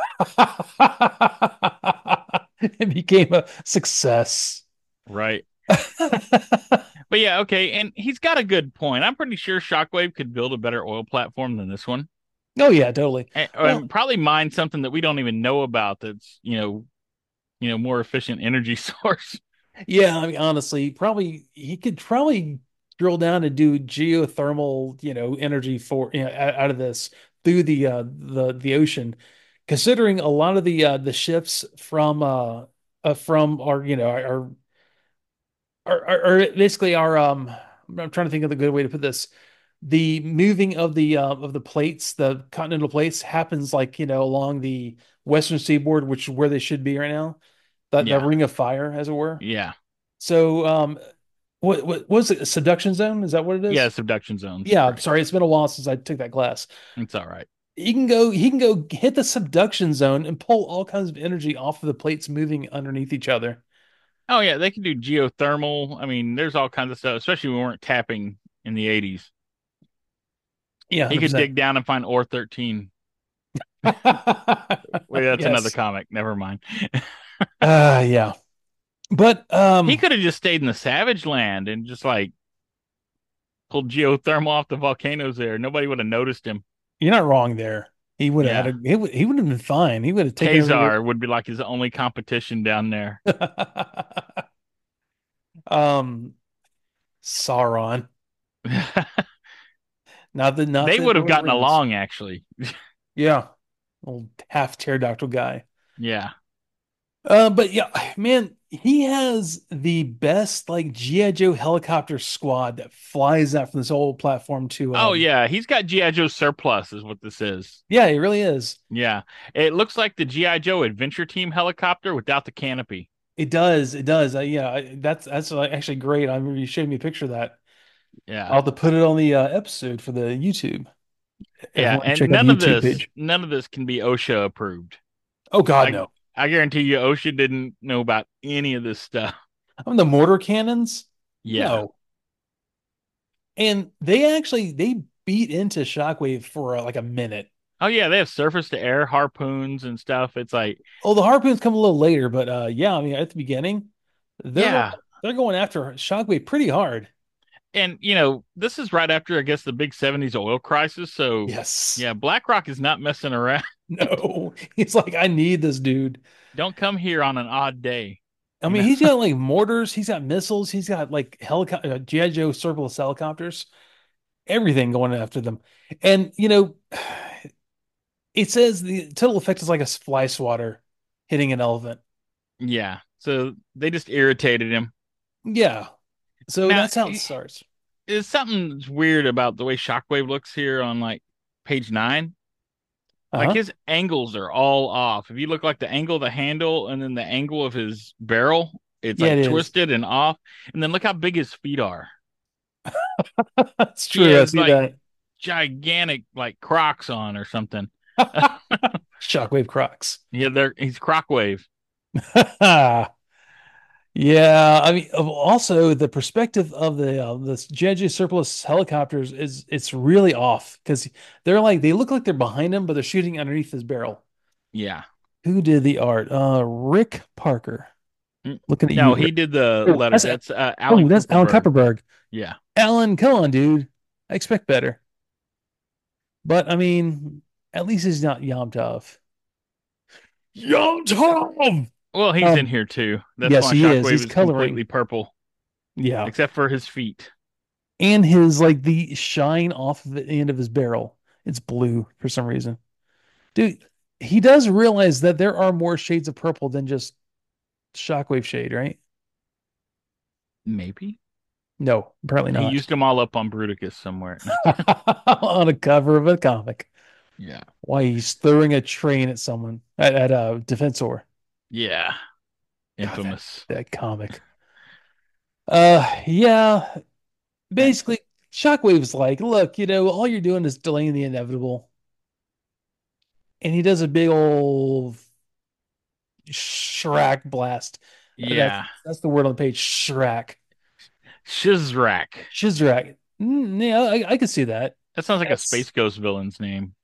It became a success. Right. But yeah, okay. And he's got a good point. I'm pretty sure Shockwave could build a better oil platform than this one. Oh yeah, totally. And, Well, and probably mine something that we don't even know about that's, you know, you know, more efficient energy source. yeah, I mean honestly, probably he could probably drill down and do geothermal, you know, energy for you know, out out of this through the uh the the ocean. Considering a lot of the uh the ships from uh, uh from our, you know, our our, our, our basically our um I'm trying to think of the good way to put this. The moving of the uh, of the plates, the continental plates, happens like you know along the western seaboard, which is where they should be right now. that that Yeah. ring of fire, as it were. Yeah. So, um, what what was it? Subduction zone? Is that what it Yeah. is? Subduction zones. Yeah. I'm Right. sorry, it's been a while since I took that class. It's all right. He can go. He can go hit the subduction zone and pull all kinds of energy off of the plates moving underneath each other. Oh yeah, they can do geothermal. I mean, there's all kinds of stuff, especially when we weren't tapping in the eighties. Yeah, He could one hundred percent. dig down and find ore thirteen. Wait, that's another Yes. comic. Never mind. Uh yeah. But He um could have just stayed in the Savage Land and just like pulled geothermal off the volcanoes there. Nobody would have noticed him. you're not wrong there. He would have had Yeah. a he would he would have been fine. He would have taken over Kazar would be like his only competition down there. the um Sauron. Not the not They the would have Lord of the gotten Rings. along, actually. Yeah. Old half pterodactyl guy. Yeah. Uh, but yeah, man, he has the best like G I. Joe helicopter squad that flies out from this old platform to Oh, um yeah. He's got G I. Joe surplus, is what this is. yeah, he really is. Yeah. It looks like the G I. Joe Adventure Team helicopter without the canopy. It does, it does. Uh, yeah, I, that's that's uh, actually great. I remember you showed me a picture of that. Yeah. I'll have to put it on the uh, episode for the YouTube. Yeah. Everyone And check out the none of YouTube this, page. none of this can be OSHA approved. Oh God, I no. I guarantee you OSHA didn't know about any of this stuff. I'm the mortar cannons. Yeah. No. And they actually they beat into Shockwave for uh, like a minute. Oh yeah, they have surface to air harpoons and stuff. It's like, Oh, the harpoons come a little later, but uh yeah, I mean at the beginning, they're going yeah. they're going after Shockwave pretty hard. And you know, this is right after I guess the big seventies oil crisis. So Yes. yeah, BlackRock is not messing around. No. He's like, I need this dude. Don't come here on an odd day. I You mean, know? he's got like mortars, he's got missiles, he's got like helicopter uh, G I. Joe surplus helicopters, everything going after them. And you know, it says the total effect is like a fly swatter hitting an elephant. Yeah. So they just irritated him. Yeah. So Now, that's how it starts. is something weird about the way Shockwave looks here on like page nine. Like Uh-huh. his angles are all off. If you look like the angle of the handle and then the angle of his barrel, it's Yeah, it like is. twisted and off. And then look how big his feet are. That's He true. I has see like that. gigantic like Crocs on or something. Shockwave Crocs. Yeah, they're he's Crocwave. Yeah, I mean, of- also the perspective of the uh, the G I. Joe surplus helicopters is it's really off because they're like they look like they're behind him, but they're shooting underneath his barrel. Yeah. Who did the art? Uh, Rick Parker. Mm. Looking at No, you, he Rick. did the Oh, letters. that's That's uh, Alan oh, that's Alan Kupperberg. Kupperberg. Yeah. Alan, come on, dude. I expect better. But I mean, at least he's not Yom Tov. Yom Tov. Well, he's in Um, here too. That's yes, why he is. Shockwave He's is completely coloring. purple, Yeah. except for his feet. And his like the shine off of the end of his barrel. It's blue for some reason. Dude, he does realize that there are more shades of purple than just shockwave shade, right? Maybe. No, apparently He not. used them all up on Bruticus somewhere. On a cover of a comic. Yeah. Why he's throwing a train at someone at, at a Defensor. Yeah. God, that, Infamous. that comic. Uh yeah. And Basically, Shockwave's like, look, you know, all you're doing is delaying the inevitable. And he does a big old Shrek blast. That's yeah. that's the word on the page. Shrek. Shizrak. Shizrak. Mm, yeah, I, I could see that. That sounds like a That's Space Ghost villain's name.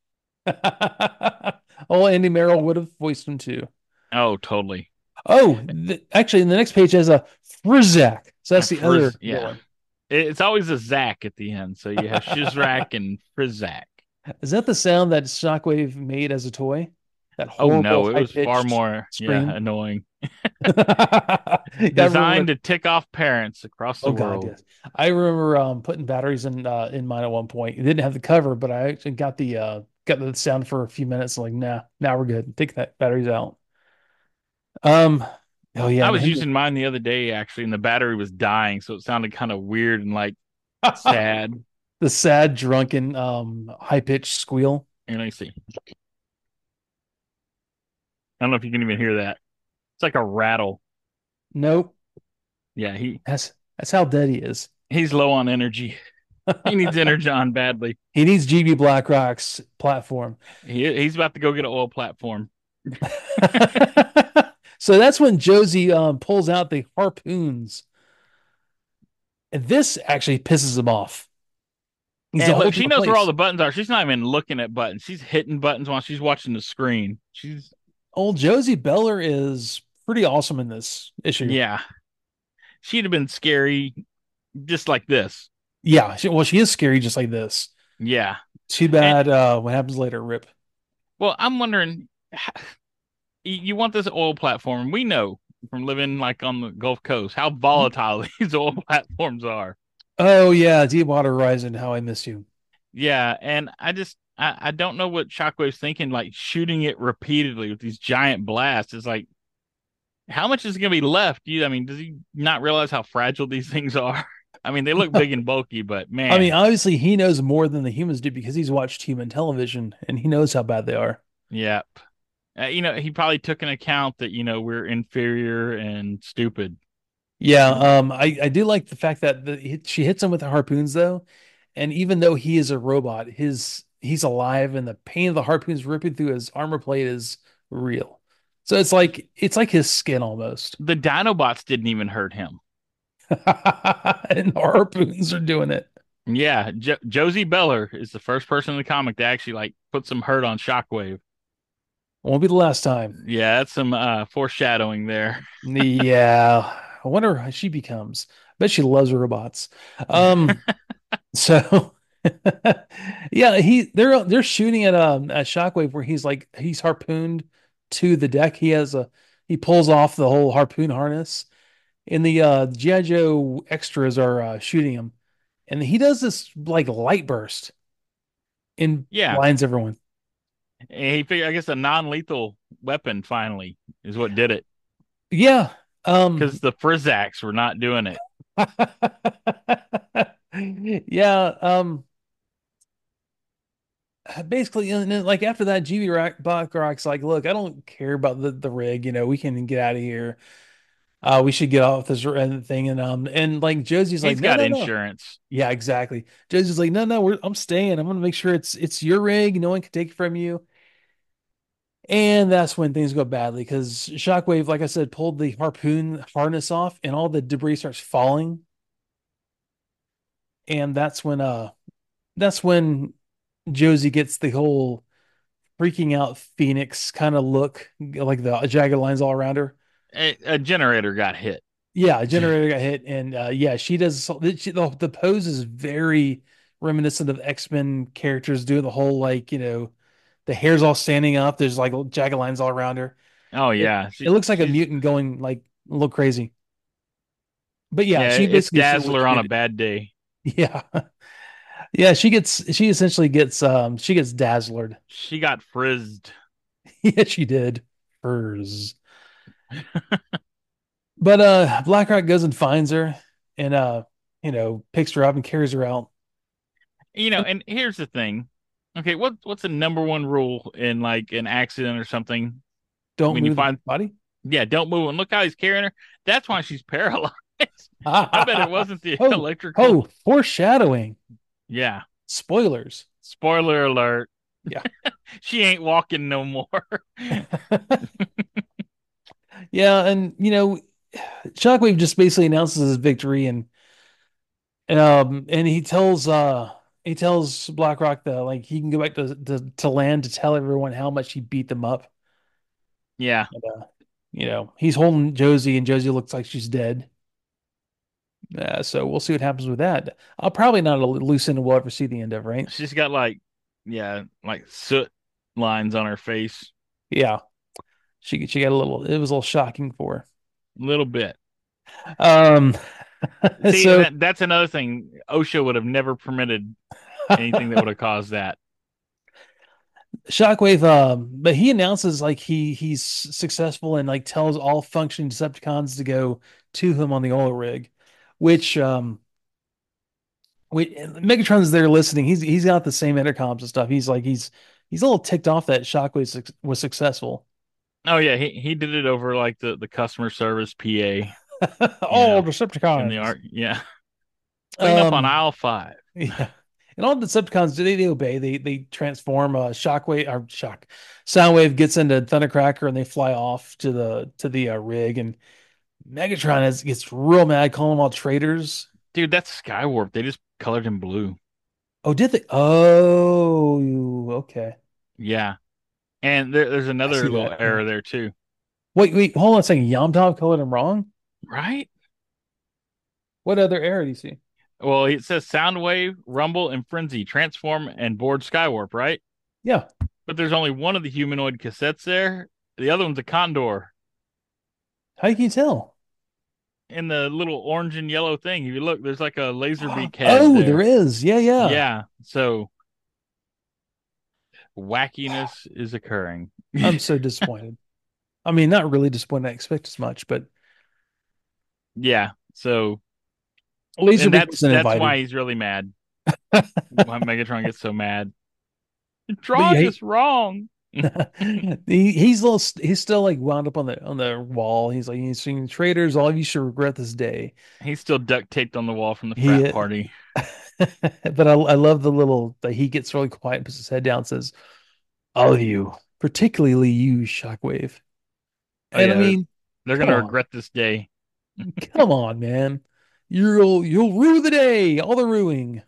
oh, Andy Merrill would have voiced him too. Oh, totally. Oh, th actually, in the next page has a Frizak. So A that's the other Frizz, yeah. villain. It's always a Zack at the end. So you have Shizrak and Frizak. Is that the sound that Shockwave made as a toy? That Oh horrible no, it high was far pitched more, yeah, scream. annoying. Yeah, I Designed remember. to tick off parents across the Oh God, world. yes. I remember um, putting batteries in uh, in mine at one point. It didn't have the cover, but I actually got the uh, got the sound for a few minutes. Like, nah, now we're good. Take that batteries out. Um. Oh yeah, I and was him. using mine the other day actually, and the battery was dying, so it sounded kind of weird and like sad. The sad, drunken, um, high pitched squeal. And I see. I don't know if you can even hear that. It's like a rattle. Nope. Yeah, he That's that's how dead he is. he's low on energy. He needs Energon badly. He needs G B BlackRock's platform. He he's about to go get an oil platform. So that's when Josie um, pulls out the harpoons, and this actually pisses him off. He's And look, holding she the knows where all place. the buttons are. She's not even looking at buttons. She's hitting buttons while she's watching the screen. She's Old Josie Beller is pretty awesome in this issue. yeah. She'd have been scary just like this. Yeah, she, well, she is scary just like this. Yeah. Too And bad. Uh, what happens later? Rip. well, I'm wondering you want this oil platform. We know from living like on the Gulf Coast how volatile these oil platforms are. Oh yeah, Deepwater Horizon. How I miss you. Yeah, and I just I, I don't know what Shockwave's thinking, like shooting it repeatedly with these giant blasts. It's like how much is going to be left? You, I mean, does he not realize how fragile these things are? I mean, they look big and bulky, but I mean, man, obviously he knows more than the humans do because he's watched human television and he knows how bad they are. yeah. Uh, you know, he probably took an account that, you know, we're inferior and stupid. Yeah, And um, I I do like the fact that the, she hits him with the harpoons though, and even though he is a robot, his he's alive, and the pain of the harpoons ripping through his armor plate is real. So it's like it's like his skin almost, the Dinobots didn't even hurt him. and the harpoons are doing it. Yeah, jo- Josie Beller is the first person in the comic to actually like put some hurt on Shockwave. Won't be the last time. Yeah, that's some uh foreshadowing there. Yeah, I wonder how she becomes. I bet she loves robots. Um, so yeah, he they're they're shooting at um at Shockwave where he's like he's harpooned to the deck. He has a he pulls off the whole harpoon harness, and the uh G I. Joe extras are uh, shooting him, and he does this like light burst and Yeah, blinds everyone. he figured I guess a non-lethal weapon finally is what did it Yeah, um, because the Frizzaks were not doing it. yeah, um. Basically, and then, like after that, G B Rock, Rock's like, look, I don't care about the, the rig. You know, we can get out of here. Uh, we should get off this r- thing. And um, and like Josie's like, He's no, got no, no. insurance. Yeah, exactly. Josie's like, no, no, we're I'm staying. I'm gonna make sure it's it's your rig. No one can take it from you. And that's when things go badly because Shockwave, like I said, pulled the harpoon harness off, and all the debris starts falling. And that's when uh, that's when Josie gets the whole freaking out Phoenix kind of look, like the jagged lines all around her. A, a generator got hit. Yeah, a generator got hit, and uh, yeah, she does. She, the, the pose is very reminiscent of X-Men characters doing the whole like you know, the hair's all standing up. There's like jagged lines all around her. Oh It yeah, it she looks like a she's mutant going like a little crazy. But yeah, yeah, she it's basically gets Dazzler on a electrocuted. bad day. Yeah, yeah, she gets she essentially gets um she gets dazzled. She got frizzed. Yeah, she did. Hers. But uh BlackRock goes and finds her and uh you know picks her up and carries her out. You know, And and here's the thing. Okay, what what's the number one rule in like an accident or something don't when you move the find body. yeah, don't move and look how he's carrying her. That's why she's paralyzed. I bet it wasn't the Oh, electrical. oh, foreshadowing. Yeah. Spoilers. Spoiler alert. Yeah. She ain't walking no more. Yeah, and you know, Shockwave just basically announces his victory and um and he tells uh he tells BlackRock that like he can go back to, to to land to tell everyone how much he beat them up. Yeah. And, uh, you know, he's holding Josie and Josie looks like she's dead. Uh, so we'll see what happens with that. I'll probably not a loose end we'll ever see the end of, right? She's got like yeah, like soot lines on her face. Yeah. She she got a little it was a little shocking for A little bit. her. Um See, and so that that's another thing. OSHA would have never permitted anything that would have caused that. Shockwave um but he announces like he he's successful and like tells all functioning Decepticons to go to him on the oil rig, which um we Megatron's there listening. He's he's got the same intercoms and stuff. He's like he's he's a little ticked off that Shockwave was successful. Oh yeah, he he did it over like the the customer service P A, you All know, in the Decepticons. art. Yeah, clean up on Um, aisle five. yeah. And all the Decepticons, they, they obey. They they transform. Uh, Shockwave or Shock, Soundwave gets into Thundercracker and they fly off to the to the uh, rig. And Megatron is, gets real mad, calling them all traitors. Dude, that's Skywarp. They just colored him blue. Oh, did they? Oh, okay. Yeah, and there, there's I another see little that. Yeah. error there too, Wait, wait, hold on a second. Yamtov colored him wrong? right? What other error do you see? Well, it says Soundwave, Rumble, and Frenzy transform and board Skywarp, right? Yeah. But there's only one of the humanoid cassettes there. The other one's a Condor How can you tell? in the little orange and yellow thing. If you look, there's like a laser beak head Oh, there there. is. Yeah, yeah. Yeah, so wackiness is occurring. I'm so disappointed. I mean, not really disappointed. I expect as much, but Yeah, so and Laserbeak that's wasn't that's why invited. he's really mad. Why Megatron gets so mad. You're But yeah, drawing he, this wrong. he he's a little he's still like wound up on the on the wall. He's like he's seeing traitors. All of you should regret this day. He's still duct taped on the wall from the frat He, party. but I I love the little that he gets really quiet and puts his head down and says, "All of you, particularly you, Shockwave." Oh And I yeah, they're, mean, they're come gonna on, regret this day. come on, man. You'll you'll rue the day, all the ruining.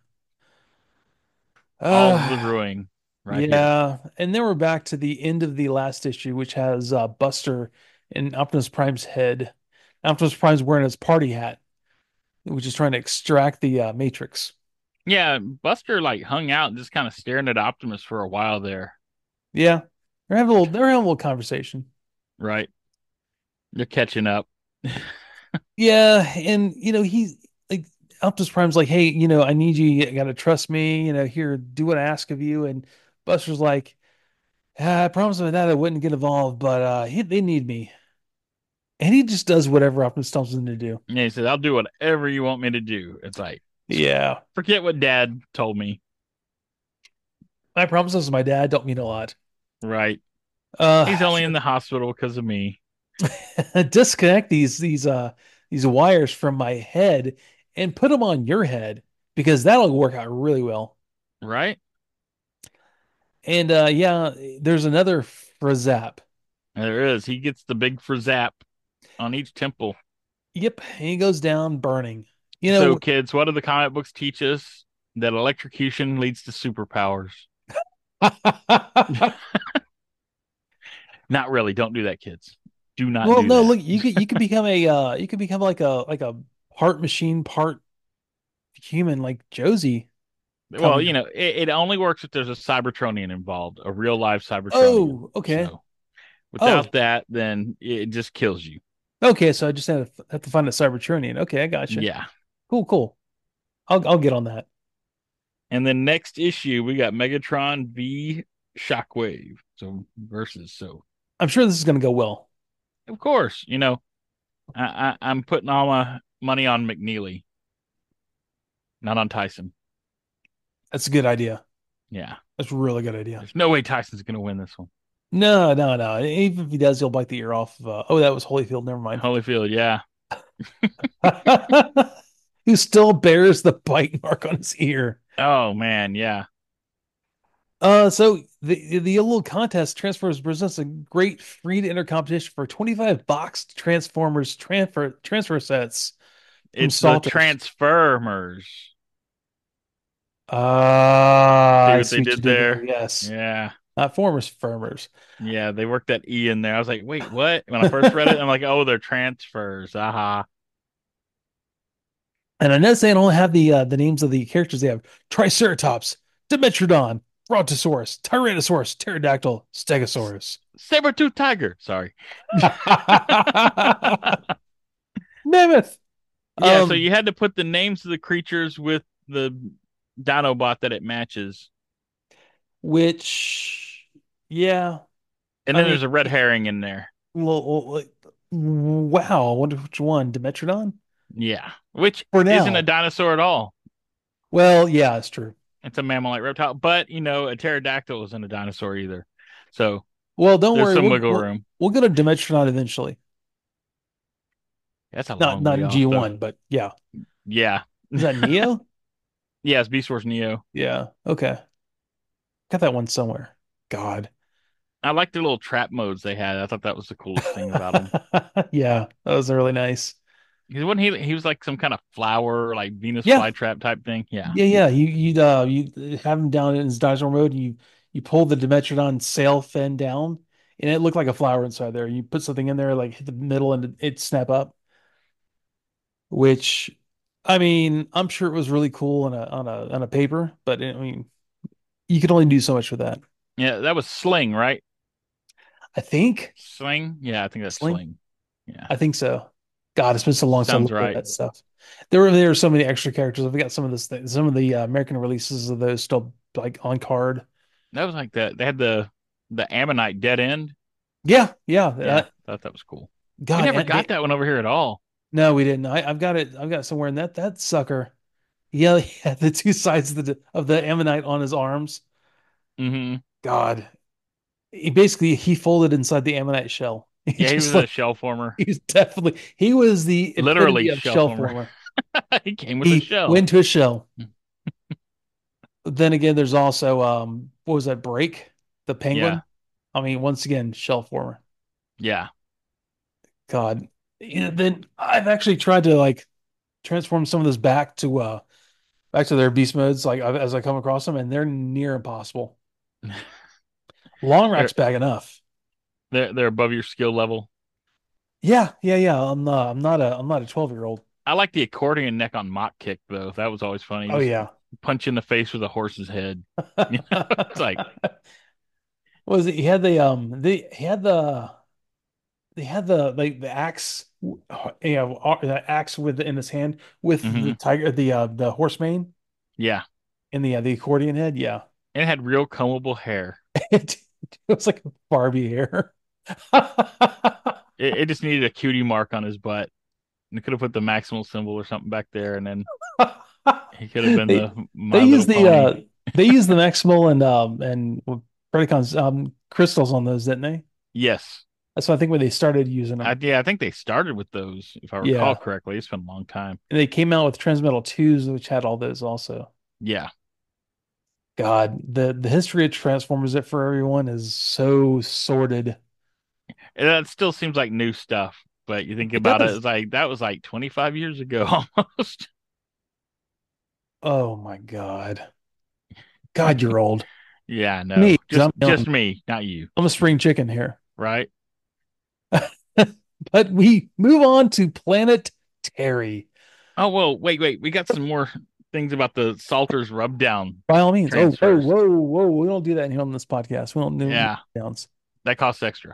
All the Uh ruining right here. yeah. And then we're back to the end of the last issue, which has uh Buster in Optimus Prime's head. Optimus Prime's wearing his party hat, which is trying to extract the uh, Matrix. Yeah, Buster like hung out and just kind of staring at Optimus for a while there. Yeah. They're having a little they're having a little conversation. Right. They're catching up. Yeah, and you know, he's like Optimus Prime's like, hey, you know, I need you, you gotta trust me, you know, here, do what I ask of you. And Buster's like, ah, I promised him that I wouldn't get involved, but uh he, they need me. And he just does whatever Optimus tells him to do. Yeah, he said, I'll do whatever you want me to do. It's like, Yeah. forget what dad told me. My promises to my dad don't mean a lot. Right. Uh He's only in the hospital because of me. disconnect these these uh these wires from my head and put them on your head because that'll work out really well. Right? And uh yeah, there's another Frazap. There is. He gets the big zap on each temple. Yep, he goes down burning. You So, know, kids, what do the comic books teach us? That electrocution leads to superpowers. Not really. Don't do that, kids. Do not well, do no, that. look, you could you could become a uh you could become like a like a part machine, part human, like Josie Well, coming you up. know, it, it only works if there's a Cybertronian involved, a real live Cybertronian. Oh, okay. So, Oh, without that, then it just kills you. okay. So I just have to, have to find a Cybertronian. Okay, I gotcha. Yeah. Cool, cool. I'll I'll get on that. And then next issue, we got Megatron v Shockwave. So, versus. So, I'm sure this is gonna go well. of course, you know, I, I, I'm putting all my money on McNeely, not on Tyson. That's a good idea. Yeah. That's a really good idea. There's no way Tyson's going to win this one. No, no, no. Even if he does, he'll bite the ear off of, uh, oh, that was Holyfield. Never mind. Holyfield, yeah. Who still bears the bite mark on his ear. Oh, man, yeah. Uh, so the the little contest Transformers presents a great free to enter competition for twenty-five boxed Transformers transfer transfer sets from It's the Salters. Transformers. Ah, See I what see they what you did did there. there? Yes. Yeah. Not formers, firmers. Yeah, they worked that E in there. I was like, wait, what? When I first read it, I'm like, oh, they're transfers. Aha. And I noticed they don't have the uh, the names of the characters. They have Triceratops, Dimetrodon, Brontosaurus, Tyrannosaurus, Pterodactyl, Stegosaurus. Saber-tooth tiger. Sorry. Mammoth. Yeah, so Um, you had to put the names of the creatures with the Dinobot that it matches. which, yeah, And I then mean, there's a red herring in there. well, well, wow. I wonder which one. Dimetrodon? Yeah, which For isn't a now. dinosaur at all. Well, yeah, it's true. It's a mammal like reptile, but you know, a pterodactyl isn't a dinosaur either. So Well, don't There's worry. some We'll wiggle we'll, room. we'll go to Dimetrodon eventually. That's a Not long not way in off, though. G one, but yeah. Yeah. Is that Neo? Yeah, it's Beast Wars Neo. Yeah. Okay. Got that one somewhere. God. I like the little trap modes they had. I thought that was the coolest thing about them. Yeah, that was really nice. Because when he he was like some kind of flower, like Venus Yeah. flytrap type thing. Yeah. Yeah, yeah. You you uh you have him down in his dinosaur mode and you you pull the Dimetrodon sail fin down and it looked like a flower inside there. You put something in there, like hit the middle and it snap up, which I mean, I'm sure it was really cool on a on a on a paper, but I mean, you could only do so much with that. Yeah, that was Sling, right? I think Sling? Yeah, I think that's Sling. Sling. Yeah. I think so. God, it's been so long since I Sounds looked at right. that stuff. There were there are so many extra characters. I've got some of this thing, some of the uh, American releases of those still like on card. That was like that. They had the the Ammonite dead end. Yeah, yeah. Yeah, Uh, thought that was cool. We God, never and got they, that one over here at all. no, we didn't. I, I've got it. I've got it somewhere in that that sucker. Yeah, he had the two sides of the of the ammonite on his arms. Hmm. God, he basically he folded inside the ammonite shell. He Yeah, he just was a like shell former. he's definitely he was the epitome Literally of shell shell former. former. He came with a He shell. went to a shell. Then again, there's also um, what was that? Break the Yeah, penguin. I mean, once again, shell former. yeah. God, you know, then I've actually tried to like transform some of this back to uh back to their beast modes, like as I come across them, and they're near impossible. Long They're rack's bad enough. they're they're above your skill level. Yeah, yeah, yeah. I'm not. I'm not a. I'm not a twelve year old. I like the accordion neck on Mock Kick though. That was always funny. Oh Just yeah. punch in the face with a horse's head. You know, it's like, What was it? He had the um. The he had the they had the like the axe. You know, uh, the axe with in his hand with the hmm tiger, the uh the horse mane yeah. and the uh, the accordion head. Yeah, And it had real combable hair. it, it was like Barbie hair. It, it just needed a cutie mark on his butt. And it could have put the maximal symbol or something back there, and then he could have been They the they My use Little the Pony. uh they use the Maximal and um and Predacons um crystals on those, didn't they? Yes. That's what I think when they started using I, them. yeah, I think they started with those, if I recall Yeah. correctly. It's been a long time. And they came out with Transmetal twos, which had all those also. Yeah. God, the the history of Transformers it for everyone is so sordid. And that still seems like new stuff, but you think It about it, does. it's like that was like twenty-five years ago almost. Oh my God. God, you're old. Yeah, Me, no. 'cause Just I'm just young. me, not you, I'm a spring chicken here. right? But we move on to Planet Terry. Oh, well, wait, wait. We got some more things about the Salters rub down By all means. Oh, whoa, transfers. whoa, whoa. We don't do that here on this podcast. We don't do Yeah, downs. that costs extra.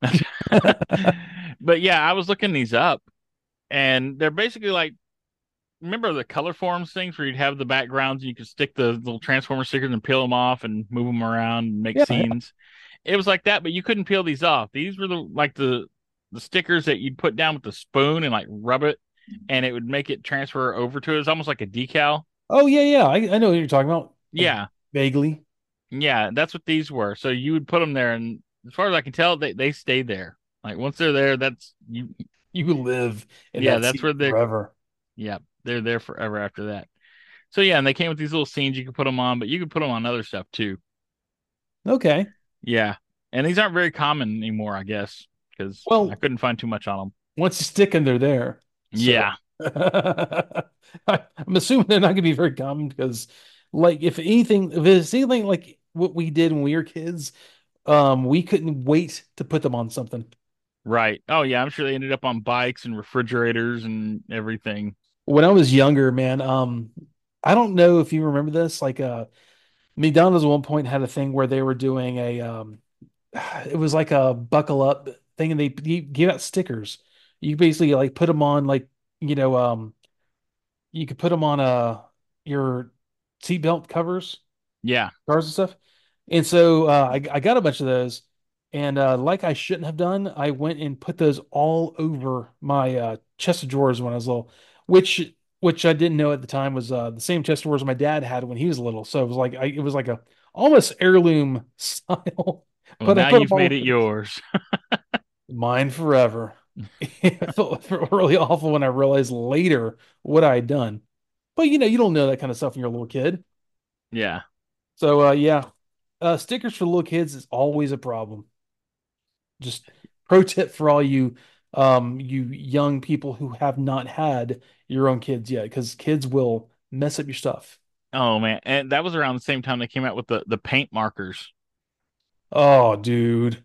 But yeah, I was looking these up and they're basically like, remember the color forms things where you'd have the backgrounds and you could stick the little transformer stickers and peel them off and move them around and make Yeah, yeah. scenes. It was like that, but you couldn't peel these off. These were the like the the stickers that you'd put down with the spoon and like rub it, and it would make it transfer over to it. It's almost like a decal. Oh, yeah, yeah. I, I know what you're talking about. Like Yeah, vaguely. yeah, that's what these were. So you would put them there, and as far as I can tell, they they stay there. Like once they're there, that's you. You live in Yeah, that that's seat where they're. forever. Yeah, they're there forever after that. So yeah, and they came with these little scenes you could put them on, but you could put them on other stuff too. Okay. Yeah, and these aren't very common anymore, I guess, because I Well, couldn't find too much on them. once you stick them, they're there. So Yeah, I, I'm assuming they're not going to be very common because, like, if anything, if it's anything like what we did when we were kids, um, we couldn't wait to put them on something. right. Oh yeah, I'm sure they ended up on bikes and refrigerators and everything. When I was younger, man, um, I don't know if you remember this. Like, uh, McDonald's at one point had a thing where they were doing a, um, it was like a buckle up thing, and they g- give out stickers. You basically like put them on, like, you know, um, you could put them on uh your seatbelt covers, Yeah, cars and stuff. And so uh, I I got a bunch of those, and uh, like I shouldn't have done, I went and put those all over my uh, chest of drawers when I was little, which which I didn't know at the time was uh, the same chest of drawers my dad had when he was little. So it was like I, it was like a almost heirloom style. Well, But I now put them you've all made it yours. mine forever. I felt felt really awful when I realized later what I had done. But you know, you don't know that kind of stuff when you're a little kid. Yeah. So uh, yeah, uh, stickers for little kids is always a problem. Just pro tip for all you um you young people who have not had your own kids yet, because kids will mess up your stuff. Oh man, and that was around the same time they came out with the the paint markers. Oh, dude,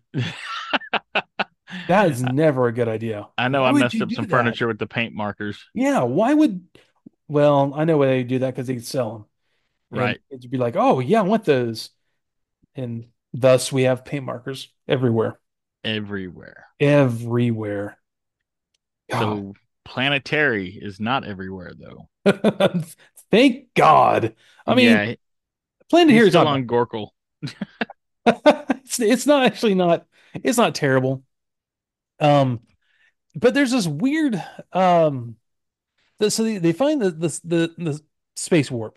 that is never a good idea. I know Why I would messed you up some do that? furniture with the paint markers. Yeah, why would? Well, I know why they do that because they could sell them, and Right. it'd be like, oh yeah, I want those, and thus we have paint markers everywhere, Everywhere. everywhere. God, So Planetary is not everywhere though. thank God. I mean, Yeah, Planet he's here is still not bad. on Gorkel. it's, it's not actually not. It's not terrible. Um, but there's this weird. Um, th- so they, they find the, the the the space warp,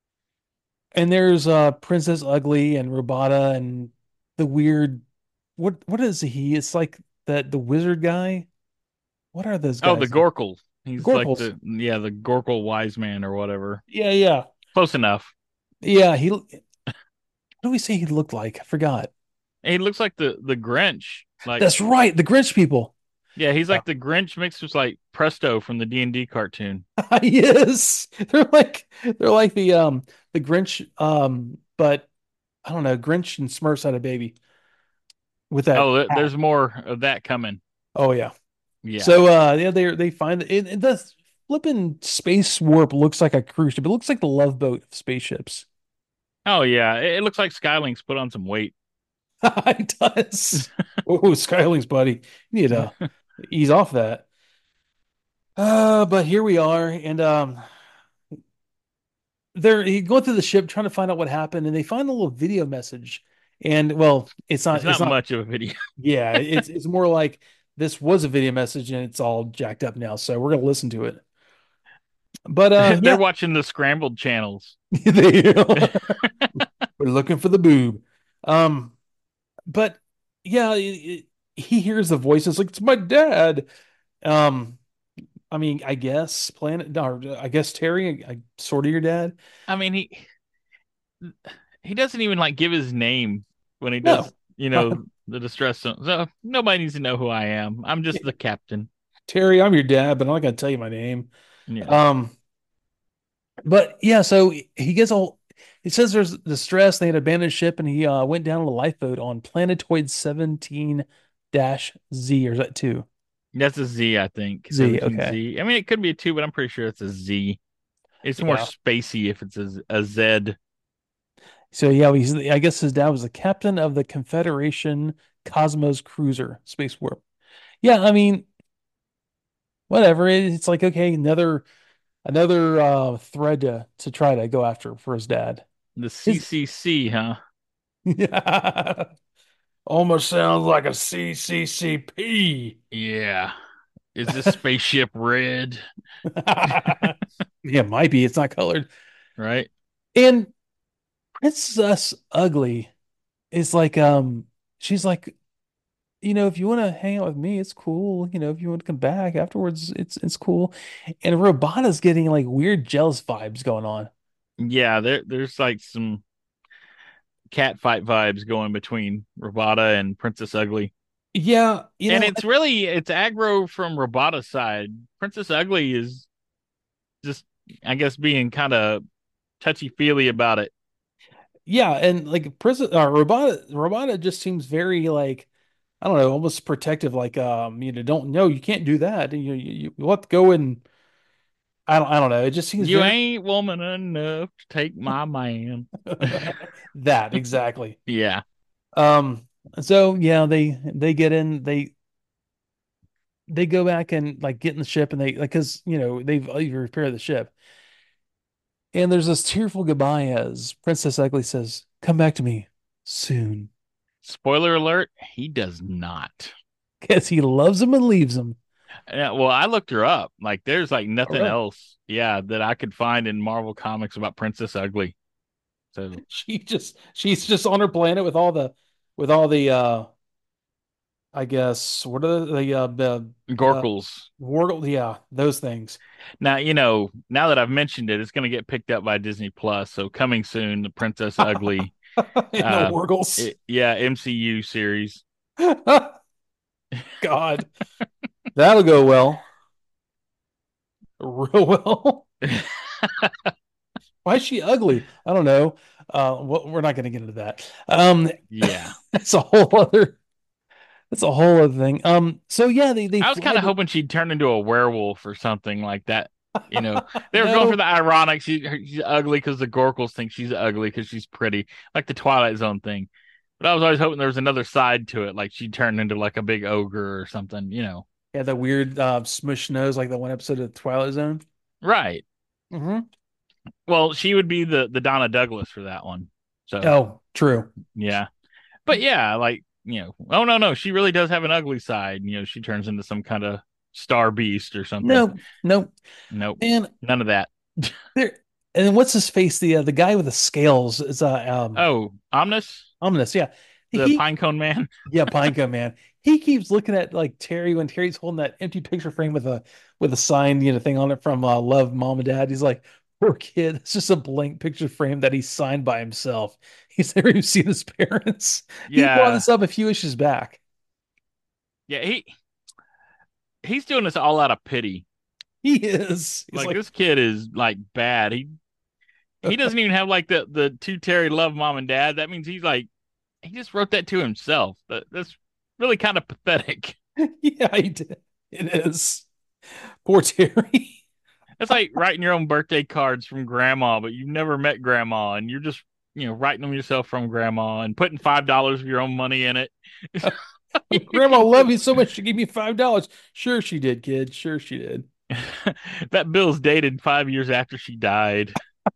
and there's uh Princess Ugly and Robota and the weird. What what is he? It's like that the wizard guy. What are those Oh, the guys? Gorkel. The He's like Gorkles. the yeah, the Gorkel wise man or whatever. Yeah, yeah, Close enough. yeah. He. What do we say he looked like? I forgot. He looks like the the Grinch. Like That's right, the Grinch people. yeah, he's Yeah. like the Grinch mixed with like Presto from the D and D cartoon. Yes, they're like they're like the um the Grinch um but I don't know, Grinch and Smurfs had a baby with that Oh, there- hat. there's more of that coming. Oh yeah. Yeah. So uh yeah, they they find it, it the flipping space warp looks like a cruise ship. It looks like the Love Boat of spaceships. Oh yeah, it, it looks like Skylink's put on some weight. It does. Oh, Skylings, buddy. You need to ease off that. Uh, but here we are, and um they're he going through the ship trying to find out what happened, and they find a little video message. And well, it's It's not it's not not much of a video. yeah, it's it's more like this was a video message and it's all jacked up now, so we're gonna listen to it. But uh They're yeah, watching the scrambled channels. they we're looking for the boob. Um, but yeah, it, it- he hears the voices like it's my dad. Um, I mean, I guess Planet, or I guess Terry, I, sort of your dad. I mean, he he doesn't even like give his name when he does, No, you know, the distress zone. So nobody needs to know who I am. I'm just the captain. Terry, I'm your dad, but I'm not gonna tell you my name. Yeah. Um, but yeah, so he gets all. He says there's distress. They had abandoned ship, and he uh, went down on a lifeboat on Planetoid seventeen dash Z, or is that two? That's a Z, I think. Z, okay. seventeen Z. I mean, it could be a two, but I'm pretty sure it's a Z. It's more Yeah. spacey if it's a, a Z. So yeah, he's, I guess his dad was the captain of the Confederation Cosmos Cruiser Space Warp. Yeah, I mean, whatever. It- It's like okay, another another uh thread to to try to go after for his dad. The His C C C, huh? yeah, almost sounds like a C C C P. Yeah. Is this spaceship red? Yeah, might be. It's not colored. Right? And Princess Ugly is like, um, she's like, you know, if you want to hang out with me, it's cool. You know, if you want to come back afterwards, it's it's cool. And Robata's getting like weird jealous vibes going on. Yeah, there there's like some cat fight vibes going between Robata and Princess Ugly. Yeah, you And know, it's really it's aggro from Robata's side. Princess Ugly is just I guess being kind of touchy feely about it. yeah, and like Princess uh, Robata Robata just seems very like I don't know, almost protective. Like, um, you know, don't know you can't do that. You you, you let go and I don't I don't know. It just seems You very ain't woman enough to take my man. that exactly. Yeah. Um, so yeah, they they get in, they they go back and like get in the ship and they like because you know they've, they've repaired the ship. And there's this tearful goodbye as Princess Ugly says, "Come back to me soon," Spoiler alert, he does not. because he loves him and leaves him. Yeah, well, I looked her up. Like there's like Oh, nothing really? else, yeah, that I could find in Marvel Comics about Princess Ugly. So She just she's just on her planet with all the with all the uh I guess what are the, the uh the uh Gorkles. Wordle, yeah, those things. Now, you know, now that I've mentioned it, it's going to get picked up by Disney Plus. So coming soon, the Princess Ugly, And the uh, Wordles. it, yeah, M C U series. God, that'll go well. Real well. Why is she ugly? I don't know. Uh, well, we're not going to get into that. Um, Yeah. that's a whole other. That's a whole other thing. Um, so yeah, they they I was fly kind of to hoping she'd turn into a werewolf or something like that. You know, they were going for no, the ironic. She, she's ugly because the Gorkles think she's ugly because she's pretty, like the Twilight Zone thing. But I was always hoping there was another side to it, like she turned into like a big ogre or something. You know, yeah, the weird uh, smush nose like the one episode of Twilight Zone. right? Hmm. Well, she would be the the Donna Douglas for that one. So Oh, true. yeah, but yeah, like you know, oh no, no, she really does have an ugly side. You know, she turns into some kind of star beast or something. No, no, Nope, and none of that. there. And then what's his face? The uh, the guy with the scales is uh um Oh, Omnis, ominous. Yeah, the he Pinecone Man. yeah Pinecone man. He keeps looking at like Terry when Terry's holding that empty picture frame with a with a sign you know thing on it from uh, Love Mom and Dad. He's like, poor kid. It's just a blank picture frame that he signed by himself. He's never even seen his parents. He brought Yeah, this up a few issues back. yeah. He he's doing this all out of pity. He is. He's Like like, this kid is like bad. He he doesn't even have like the the two Terry love mom and dad. That means he's like he just wrote that to himself. That that's really kind of pathetic. yeah, he did. It is. Poor Terry. It's like writing your own birthday cards from grandma, but you've never met grandma, and you're just you know writing them yourself from grandma and putting five dollars of your own money in it. You Grandma can loved just you so much she gave me five dollars. Sure she did, kid. Sure she did. that bill's dated five years after she died.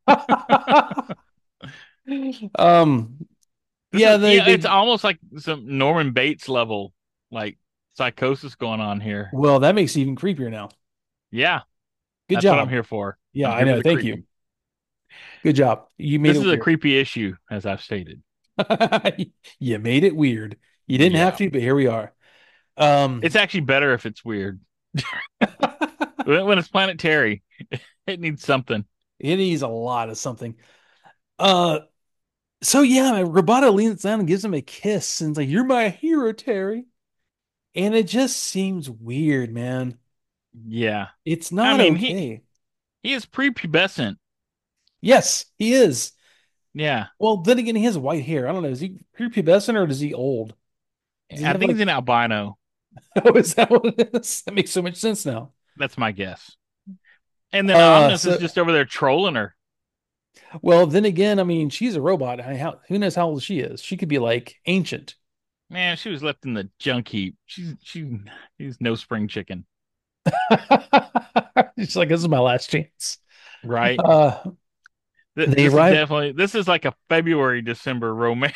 um, This yeah, is they yeah, it's they almost like some Norman Bates level like psychosis going on here. well, that makes it even creepier now. Yeah, Good that's what I'm job. here for. Yeah, I'm I here for know. the Thank you. creepy. Good job. You made This it is a weird. creepy issue, as I've stated. You made it weird. You didn't have Yeah. to, but here we are. Um, It's actually better if it's weird. When when it's planetary, it needs something. it needs a lot of something. Uh, so yeah, Roboto leans down and gives him a kiss and it's like, "You're my hero, Terry." And it just seems weird, man. Yeah. It's I not mean, he okay. he is prepubescent. Yes, he is. Yeah. Well, then again, he has white hair. I don't know. Is he prepubescent or is he old? Does he I have think like, he's an albino. oh, is that what it is? That makes so much sense now. That's my guess. And then Uh, Omnis is so, just over there trolling her. well, then again, I mean, she's a robot. I- How, who knows how old she is? She could be like ancient. Man, she was left in the junk heap. She's she she's no spring chicken, She's like, this is my last chance. right? Uh, Th- they this is arrive. definitely this is like a February December romance.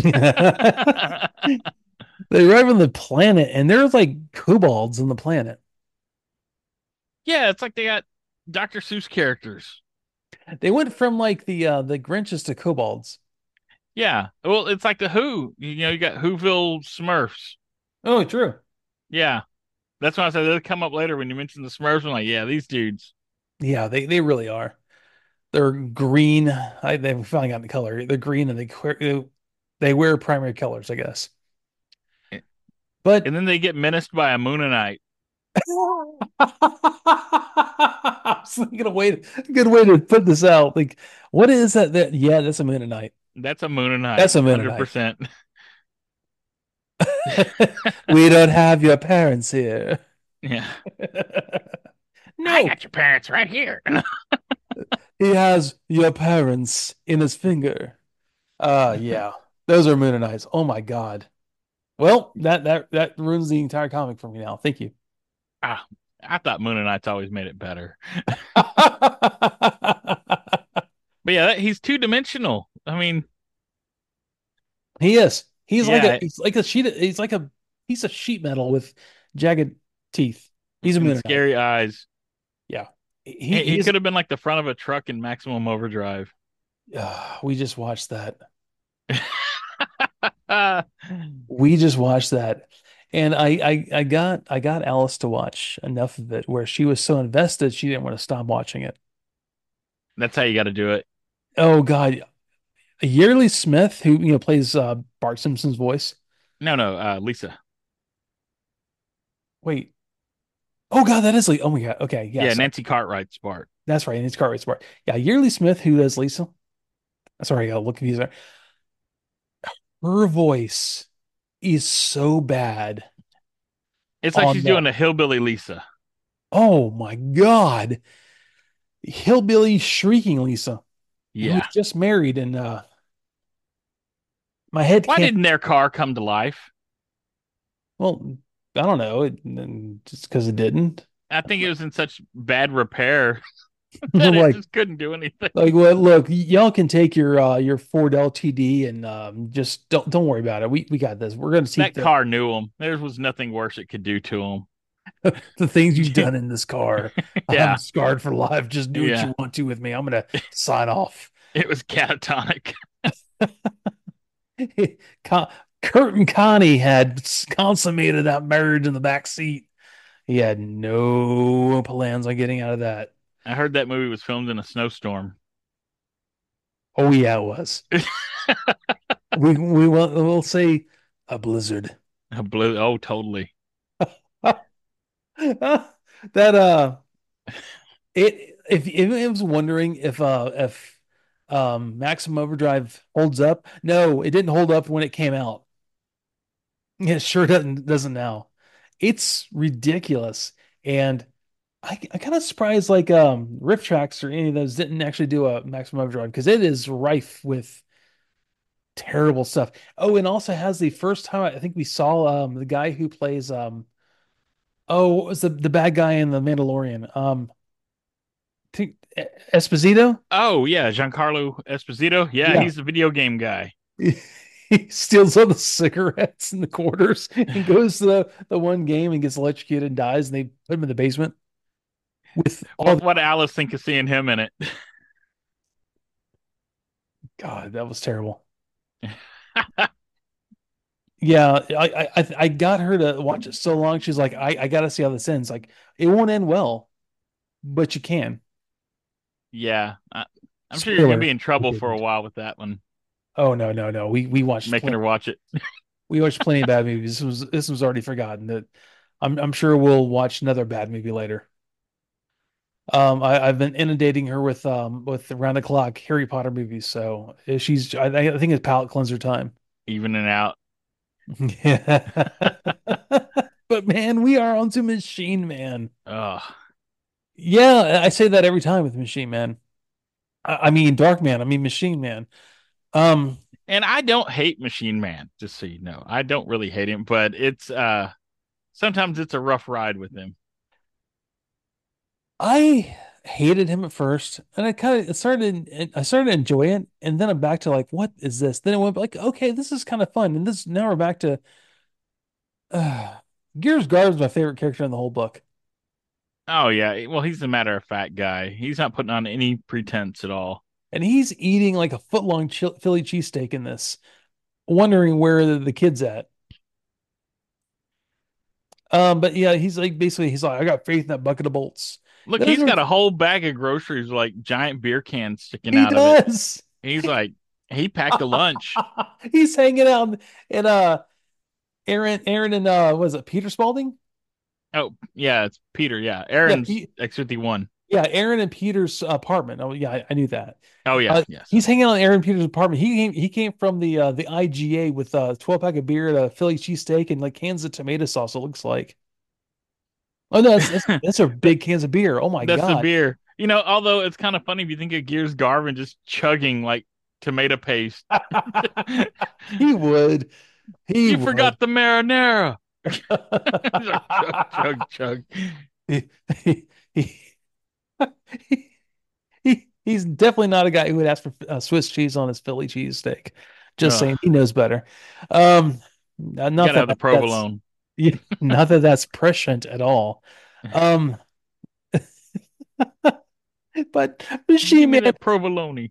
They arrive on the planet, and there's like kobolds on the planet. Yeah, it's like they got doctor Seuss characters. They went from like the uh the Grinches to kobolds. Yeah. Well, it's like the Who. You know, you got Whoville Smurfs. Oh, true. Yeah. That's why I said they'll come up later when you mention the Smurfs. I'm like, yeah, these dudes. Yeah, they they really are. They're green. I, they've finally gotten the color. They're green and they they wear primary colors, I guess. But And then they get menaced by a Moonanite. I was thinking a way, a good way to put this out. Like, what is that? That yeah, that's a Moonanite. That's a Moonanite, That's a Moonanite. one hundred percent. We don't have your parents here. Yeah. I No, got your parents right here. he has your parents in his finger. Uh yeah. Those are Moonanites. Oh my God. Well, that that that ruins the entire comic for me now. Thank you. Ah, I thought Moonanites always made it better. But yeah, that, he's two dimensional. I mean, He is. He's like a yeah, he's like a sheet. He's like a piece of sheet metal with jagged teeth. He's a and Moonanite. scary eyes. Yeah. He He, he he's could have been like the front of a truck in Maximum Overdrive. uh, we just watched that. Uh, We just watched that. And I, I I got I got Alice to watch enough of it where she was so invested she didn't want to stop watching it. that's how you got to do it. Oh God. Yearly Smith, who you know plays uh Bart Simpson's voice. No, no, uh, Lisa. Wait. Oh God, that is like oh my God. Okay, yeah, Yeah, sorry. Nancy Cartwright's part. That's right. And it's Cartwright's Bart. Yeah, Yearly Smith, who does Lisa. Sorry, I got a little confused there. Her voice is so bad It's like on she's that. doing a hillbilly Lisa. Oh my God. Hillbilly shrieking Lisa, who was Yeah. just married, and uh my head Why can't. didn't their car come to life? Well, I don't know. It, just because it didn't. I think it was in such bad repair that it Like, just couldn't do anything. like, well, look, y'all can take your uh your Ford L T D and um just don't don't worry about it. We we got this. We're gonna keep That the car knew him. There was nothing worse it could do to the things you've him. done in this car. I'm Yeah, scarred for life. Just do what yeah. you want to with me. I'm gonna sign off. It was catatonic. Con- Kurt and Connie had consummated that marriage in the back seat. He had no plans on getting out of that. I heard that movie was filmed in a snowstorm. Oh yeah, it was. We we will we'll say a blizzard. A blue. Oh, totally. That uh it if, if it was wondering if uh if um Maximum Overdrive holds up. No, it didn't hold up when it came out. It sure doesn't doesn't now. It's ridiculous. And I I kind of surprised like um Riff Tracks or any of those didn't actually do a Maximum Overdrive because it is rife with terrible stuff. Oh, and also has the first time I think we saw um the guy who plays um oh what was the the bad guy in the Mandalorian? Um think Esposito? Oh, yeah. Giancarlo Esposito. Yeah, Yeah. he's the video game guy. He steals all the cigarettes in the quarters and goes to the, the one game and gets electrocuted and dies, and they put him in the basement with all What the what Alice think of seeing him in it? God, that was terrible. Yeah, I I I got her to watch it so long. She's like, I, I gotta see how this ends. Like, it won't end well, but you can. Yeah, I, I'm sure you're gonna be Spoiler. in It trouble for a didn't. while with that one, Oh no, no, no. We we watched making plenty her watch it. we watched plenty of bad movies. This was this was already forgotten that I'm I'm sure we'll watch another bad movie later. Um, I, I've been inundating her with um with around the clock Harry Potter movies, so uh, she's I, I think it's palate cleanser time. Evening out. Yeah. But man, we are onto Machine Man. Ugh. Yeah, I say that every time with Machine Man. I, I mean Dark Man. I mean Machine Man. Um, And I don't hate Machine Man, just so you know. I don't really hate him, but it's uh sometimes it's a rough ride with him. I hated him at first, and I kind of started I started to enjoy it, and then I'm back to like, what is this? Then it went like, okay, this is kind of fun, and this now we're back to uh, Gears Guard is my favorite character in the whole book, Oh yeah, well he's a matter of fact guy. He's not putting on any pretense at all. and he's eating like a foot long Philly cheesesteak in this, wondering where the, the kid's at. Um, but yeah, he's like basically he's like, I got faith in that bucket of bolts. Look, Then I he's go, got a whole bag of groceries, like giant beer cans sticking he out of it. does. He's like, he packed a lunch. He's hanging out in uh Aaron Aaron and uh was it Peter Spalding? Oh, yeah, it's Peter. Yeah. Yeah, Aaron's P X fifty-one. yeah, Aaron and Peter's apartment. Oh yeah, I, I knew that. Oh, yeah, Uh, yes. he's hanging out in Aaron Peters' apartment. He came he came from the uh the I G A with a twelve pack of beer, a Philly cheesesteak, and like cans of tomato sauce, it looks like. Oh no, that's that's, that's a big cans of beer. Oh my That's the God. beer. You know, although it's kind of funny if you think of Gears Garvin just chugging like tomato paste. He would. He You would. forgot the marinara. He's like, chug, chug, chug. he, he, he, he, he's definitely not a guy who would ask for uh, Swiss cheese on his Philly cheesesteak. Just Ugh, saying, he knows better. Um, you not gotta that have the that's provolone. yeah, not that that's prescient at all. Um, But Give Machine me Man, that provolone.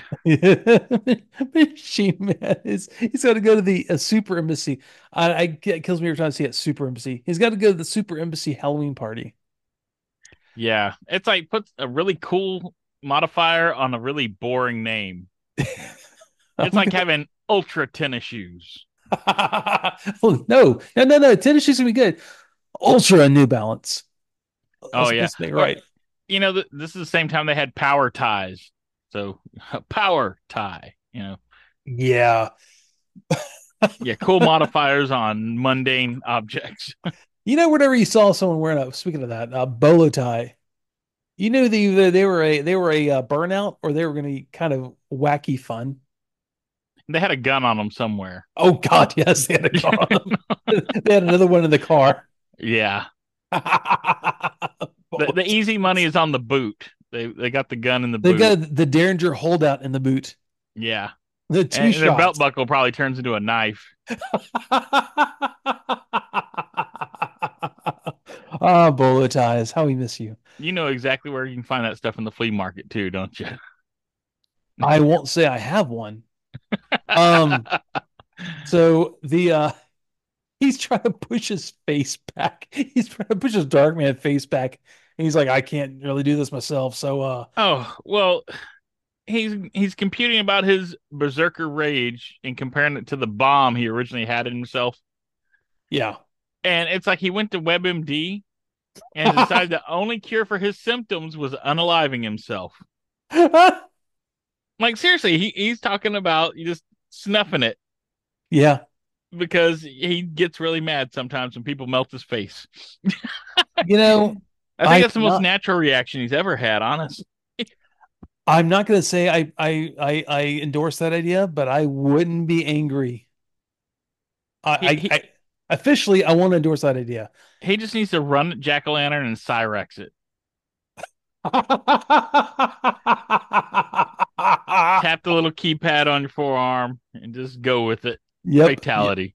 Machine Man is he's got to go to the uh, Super Embassy. I, I it kills me every time I see it. Super Embassy. He's got to go to the Super Embassy Halloween party. Yeah, it's like puts a really cool modifier on a really boring name. It's I'm like gonna. having ultra tennis shoes. Oh, no, no, no, no. Tennis shoes gonna be good. Ultra New Balance. Oh Let's, yeah, let's make it or right. you know, th- this is the same time they had power ties. So power tie. You know, Yeah. yeah, cool modifiers on mundane objects. You know, whenever you saw someone wearing a, speaking of that, a bolo tie, you knew the, the they were a they were a uh, burnout or they were going to be kind of wacky fun. They had a gun on them somewhere. Oh God, yes, they had a car on them. They had another one in the car. Yeah, the Bolo the easy money ties. is on the boot. They they got the gun in the They boot. got the Derringer holdout in the boot. Yeah, The two and their belt shots. buckle probably turns into a knife. Ah, bolo ties. How we miss you. You know exactly where you can find that stuff in the flea market too, don't you? I won't say I have one. Um, so the uh he's trying to push his face back. He's trying to push his Darkman face back. And he's like, I can't really do this myself. So uh Oh, well, he's he's computing about his berserker rage and comparing it to the bomb he originally had in himself. yeah. And it's like he went to WebMD and decided the only cure for his symptoms was unaliving himself. Like seriously, he, he's talking about just snuffing it Yeah. because he gets really mad sometimes when people melt his face. You know, I think I'm that's the most not natural reaction he's ever had, honestly. I'm not gonna say I I I, I endorse that idea, but I wouldn't be angry. He I I, he I officially I want to endorse that idea. he just needs to run Jack o' lantern and Cyrex it. Tap the little keypad on your forearm and just go with it. Yep. Yep. Fatality.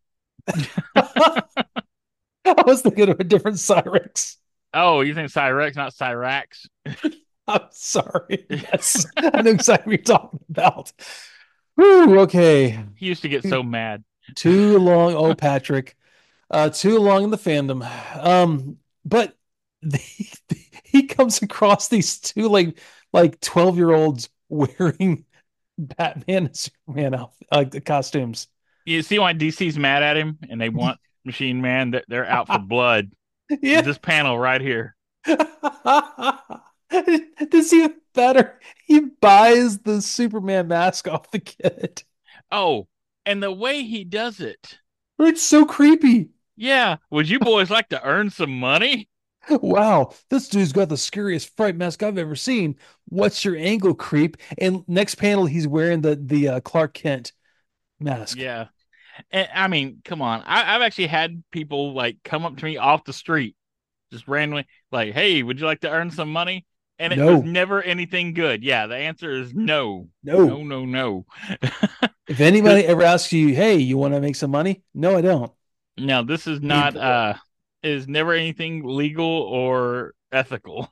I was thinking of a different Cyrex. Oh, you think Cyrex, not Cyrax? I'm sorry. Yes, I know exactly what you're talking about. Whew, okay. He used to get so mad. Too long. Oh, Patrick. Uh, too long in the fandom. Um, but the, he comes across these two like like twelve year olds wearing Batman and Superman outfit, like the costumes. You see why D C's mad at him and they want Machine Man? They're out for blood. Yeah. This panel right here. This even better. He buys the Superman mask off the kid. Oh, and the way he does it. It's so creepy. Yeah. Would you boys like to earn some money? Wow, this dude's got the scariest fright mask I've ever seen. What's your angle, creep? And next panel, he's wearing the the uh, Clark Kent mask. Yeah. And I mean, come on. I, I've actually had people like come up to me off the street, just randomly, like, "Hey, would you like to earn some money?" And it was No, never anything good. Yeah, the answer is no, no, no. no, no. If anybody ever asks you, "Hey, you want to make some money?" No, I don't. Now, this is Hey, not boy. uh is never anything legal or ethical.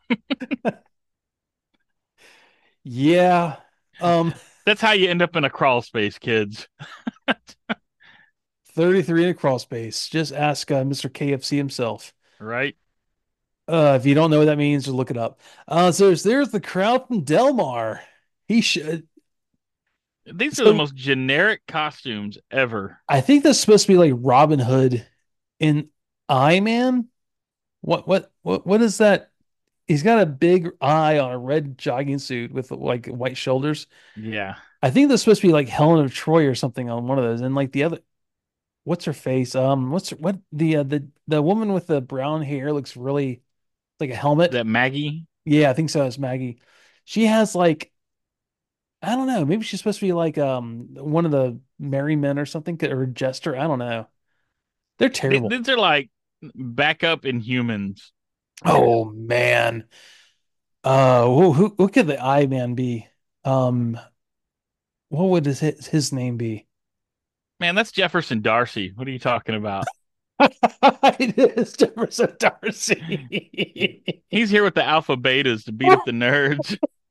Yeah. Um, That's how you end up in a crawl space, kids. thirty-three in a crawl space. Just ask uh, mister K F C himself. Right? Uh, if you don't know what that means, just look it up. Uh, so there's, there's the crowd from Delmar. He should. These are the So most generic costumes ever. I think that's supposed to be like Robin Hood in Eye Man. What what what what is that? He's got a big eye on a red jogging suit with like white shoulders. Yeah. I think that's supposed to be like Helen of Troy or something on one of those. And like the other, what's her face? Um, what's her, what the uh, the the woman with the brown hair looks really like a helmet. That Maggie. Yeah, I think so. It's Maggie. She has like I don't know. Maybe she's supposed to be like um one of the merry men or something or jester. I don't know. They're terrible. These are like backup Inhumans. Oh man. Uh, who who, who could the Eye Man be? Um, what would his his name be? Man, that's Jefferson Darcy. What are you talking about? It is Jefferson Darcy. He's here with the alpha betas to beat up the nerds.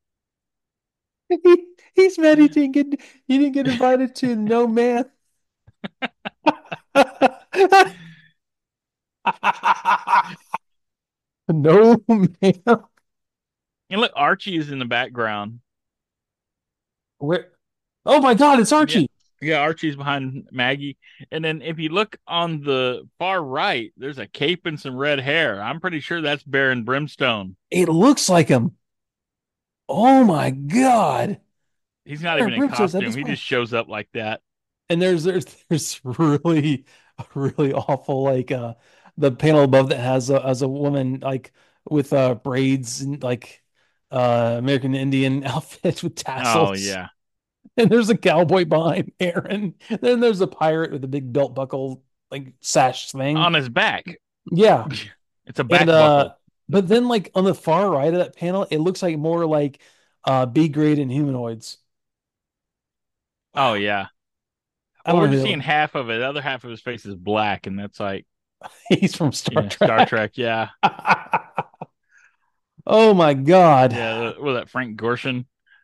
He, he's mad he didn't get he didn't get invited to No Man. No Man. And look, Archie is in the background. Where? Oh my God, it's Yeah. Archie. Yeah, Archie's behind Maggie. And then if you look on the far right, there's a cape and some red hair. I'm pretty sure that's Baron Brimstone. It looks like him. Oh my God. He's not Aaron even in Brimstone's at costume. this He point. just shows up like that. And there's there's there's really really awful like uh the panel above that has a as a woman like with uh braids and like uh American Indian outfits with Oh tassels. yeah. And there's a cowboy behind Aaron. Then there's a pirate with a big belt buckle like sash thing. On his back. Yeah. It's a And back uh buckle. but then like on the far right of that panel, it looks like more like uh B grade and humanoids. Oh Wow. yeah. I Well, don't we're know just who seeing half of it. The other half of his face is black, and that's like, he's from Star yeah, Star Trek. Trek. Yeah. Oh my God. Yeah. The, was that Frank Gorshin,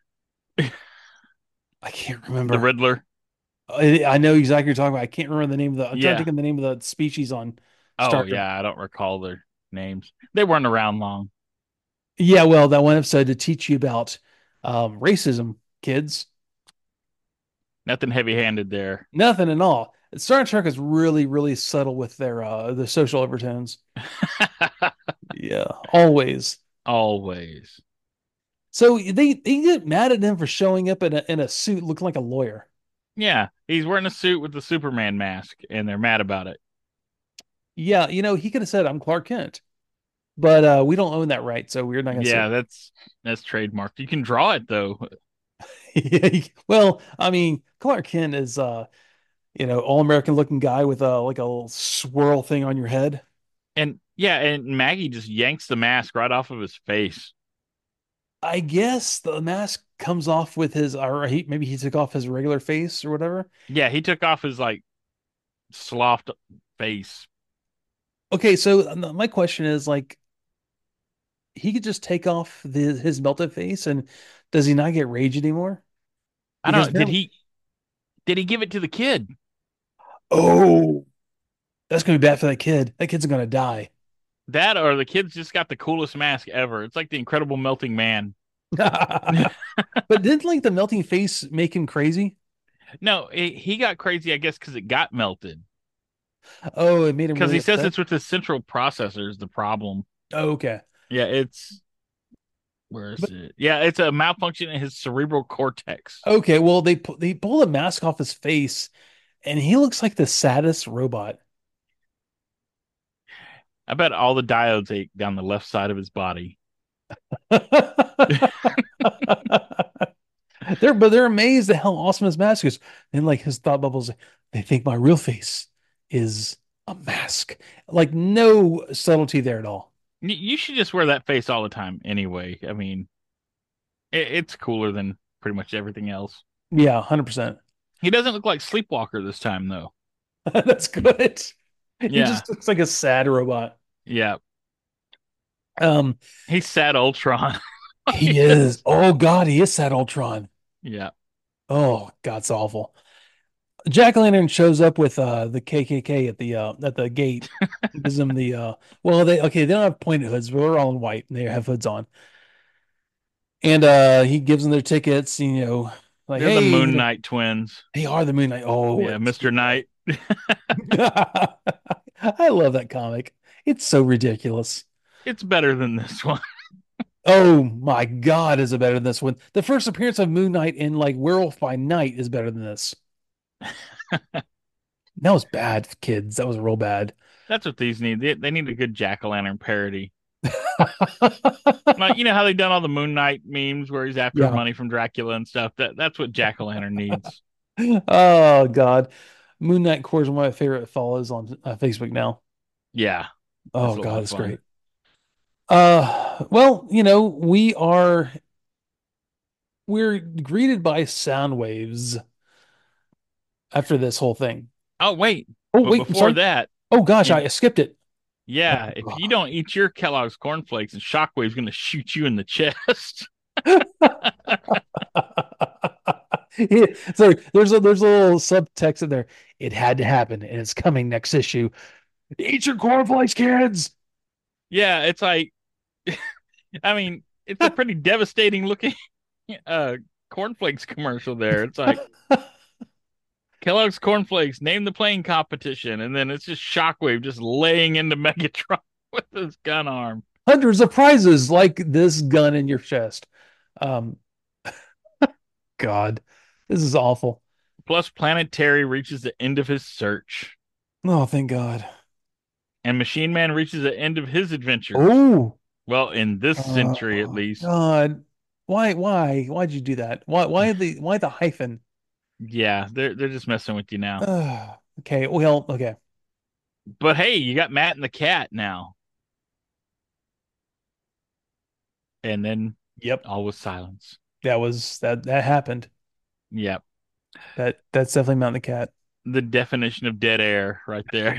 I can't the remember. Riddler? I, I know exactly what you're talking about. I can't remember the name of the. I'm trying to Yeah. think of the name of the species on Oh Star Trek. yeah. I don't recall their names. They weren't around long. Yeah, well, that one episode to teach you about um, racism, kids. Nothing heavy-handed there. Nothing at all. Star Trek is really, really subtle with their uh the social overtones. Yeah, always. Always. So they they get mad at him for showing up in a in a suit looking like a lawyer. Yeah. He's wearing a suit with the Superman mask, and they're mad about it. Yeah, you know, he could have said I'm Clark Kent, but uh we don't own that right, so we're not gonna say Yeah, that's that's trademarked. You can draw it though. it. Well, I mean, Clark Kent is uh you know, all American looking guy with a like a little swirl thing on your head. And yeah, and Maggie just yanks the mask right off of his face. I guess the mask comes off with his, or he, maybe he took off his regular face or whatever. Yeah, he took off his like sloughed face. Okay, so uh, my question is like, he could just take off the, his melted face, and does he not get rage anymore? I don't Because know. Did apparently, he did he give it to the kid? oh, that's gonna be bad for that kid. That kid's gonna die. That or the kid's just got the coolest mask ever. It's like the Incredible Melting Man. But didn't like the melting face make him crazy? No, he he got crazy, I guess, because it got melted. Oh, it made him Because really he says upset. it's with the central processor is the problem. Oh, okay. Yeah, it's where is But it? Yeah, it's a malfunction in his cerebral cortex. okay, well they pu- they pull the mask off his face, and he looks like the saddest robot. I bet all the diodes ate down the left side of his body. They're but they're amazed at how awesome his mask is. And like his thought bubbles, they think my real face is a mask. Like no subtlety there at all. You should just wear that face all the time anyway. I mean, it, it's cooler than pretty much everything else. Yeah, one hundred percent. He doesn't look like Sleepwalker this time, though. That's good. He Yeah, just looks like a sad robot. yeah. Um, He's sad Ultron. he is. Oh God, he is sad Ultron. Yeah. Oh God, it's awful. Jack Lantern shows up with uh the K K K at the uh at the gate. Gives them the uh well they okay, they don't have pointed hoods, but we're all in white and they have hoods on. And uh he gives them their tickets, you know, like, They're the hey, you Moon know, Knight twins. they are the Moon Knight. Oh, Yeah, it's mister yeah. Knight. I love that comic. It's so ridiculous. It's better than this one. Oh my God, is it better than this one? The first appearance of Moon Knight in like Werewolf by Night is better than this. That was bad, kids. That was real bad. That's what these need. They, they need a good Jack o' lantern parody. Like, you know how they've done all the Moon Knight memes where he's after Yeah. money from Dracula and stuff. That that's what Jack o' lantern needs. Oh God. Moon Knight Core is one of my favorite follows on uh, Facebook now. Yeah, that's Oh a lot God, of it's fun. great. Uh, well, you know, we are we're greeted by sound waves after this whole thing. Oh wait, Oh but wait, I'm before sorry. that, Oh gosh, if I skipped it. yeah, if you don't eat your Kellogg's cornflakes, and Shockwave's going to shoot you in the chest. Yeah, so there's a there's a little subtext in there. It had to happen, and it's coming next issue. Eat your cornflakes, kids. Yeah, it's like, I mean, it's a pretty devastating looking uh cornflakes commercial there. It's like Kellogg's cornflakes, name the playing competition, and then it's just Shockwave just laying into Megatron with his gun arm. Hundreds of prizes like this gun in your chest. Um, God, this is awful. Plus, Planet Terry reaches the end of his search, Oh, thank God. and Machine Man reaches the end of his adventures. Oh, Well, in this century at oh least. God. Why, why, why'd you do that? Why, why the, why the hyphen? Yeah, they're they're just messing with you now. Ugh. Okay, well, okay. But hey, you got Matt and the cat now. And then Yep, all was silence. that was that that happened. Yep. That that's definitely Mountain the Cat. The definition of dead air right there.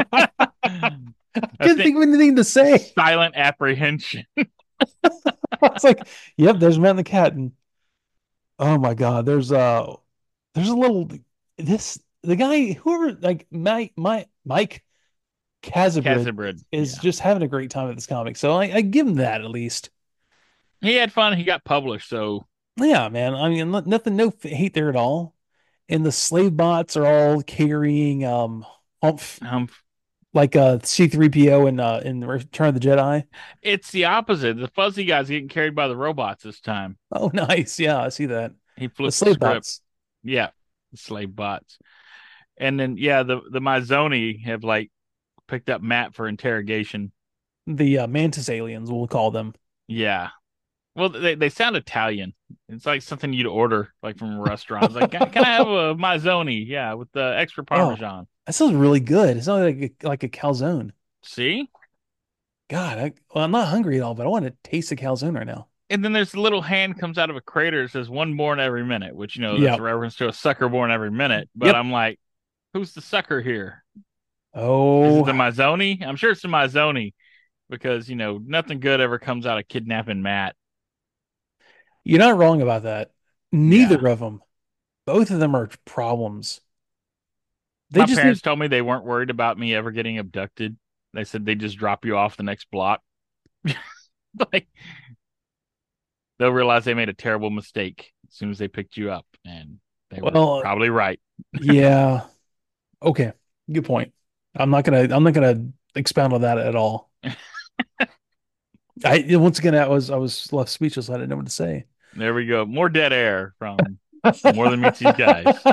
I Couldn't think think of anything to say. silent apprehension. I was like, "Yep, there's Mountain the Cat." And oh my God, there's uh, there's a little this the guy whoever like Mike Mike Mike Casabrid Casabrid. is Yeah. just having a great time with this comic. So I, I give him that at least. He had fun. He got published. So, Yeah, man. I mean, no- nothing, no hate there at all. And the slave bots are all carrying um, umph, um, like uh C three P O in uh in Return of the Jedi. it's the opposite. The fuzzy guy's getting carried by the robots this time. Oh, nice. Yeah, I see that. He The flipped the slave script. bots, Yeah. The slave bots. And then, yeah, the, the Mizoni have like picked up Matt for interrogation. the uh, mantis aliens, we'll call them. Yeah. Well, they, they sound Italian. It's like something you'd order like from a restaurant. It's like, can, can I have a Mazzoni? Yeah, with the extra Oh, Parmesan. that sounds really good. It sounds like a, like a calzone. See? God, I, well, I'm not hungry at all, but I want to taste a calzone right now. And then there's a little hand comes out of a crater that says one born every minute, which, you know, that's a Yep. reference to a sucker born every minute. But Yep. I'm like, who's the sucker here? Is it Oh, the Mazzoni? I'm sure it's the Mazzoni because, you know, nothing good ever comes out of kidnapping Matt. you're not wrong about that. Yeah. Neither of them. Both of them are problems. They My just need. parents told me they weren't worried about me ever getting abducted. They said they just drop you off the next block. Like they'll realize they made a terrible mistake as soon as they picked you up, and they were Well, probably right. yeah. Okay. Good point. I'm not gonna. I'm not gonna expound on that at all. I once again, I was I was left speechless. I didn't know what to say. There we go. More dead air from More Than Meets These Guys.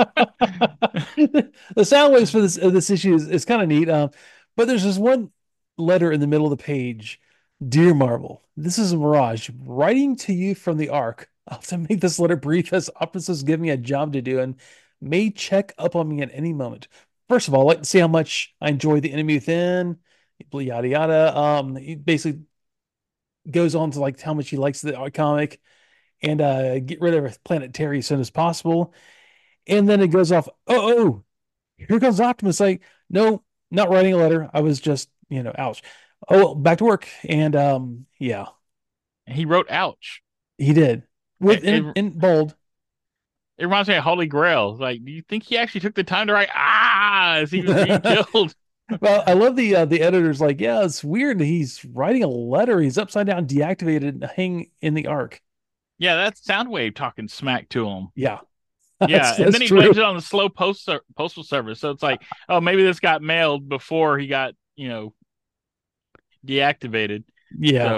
The sound waves for this uh, this issue is, is kind of neat. Um, but there's this one letter in the middle of the page. Dear Marvel, this is Mirage writing to you from the Ark. I'll have to make this letter brief as officers give me a job to do and may check up on me at any moment. First of all, I'd like to see how much I enjoy the enemy within, yada yada. Um, he basically goes on to like how much he likes the comic and uh get rid of Planet Terry as soon as possible. And then it goes off, oh, oh, here comes Optimus. Like, no, not writing a letter. I was just, you know, ouch. Oh, well, back to work. And um, yeah, He wrote "ouch." he did with It, in, it, in bold. it reminds me of Holy Grail. Like, do you think he actually took the time to write "ah" as he was being killed? Well, I love the uh, the editor's like, yeah, it's weird that he's writing a letter. He's upside down, deactivated, and hang in the Ark. Yeah, that's Soundwave talking smack to him. Yeah, Yeah, that's and that's then he true. blames it on the slow post postal service. So it's like, oh, maybe this got mailed before he got, you know, deactivated. Yeah, So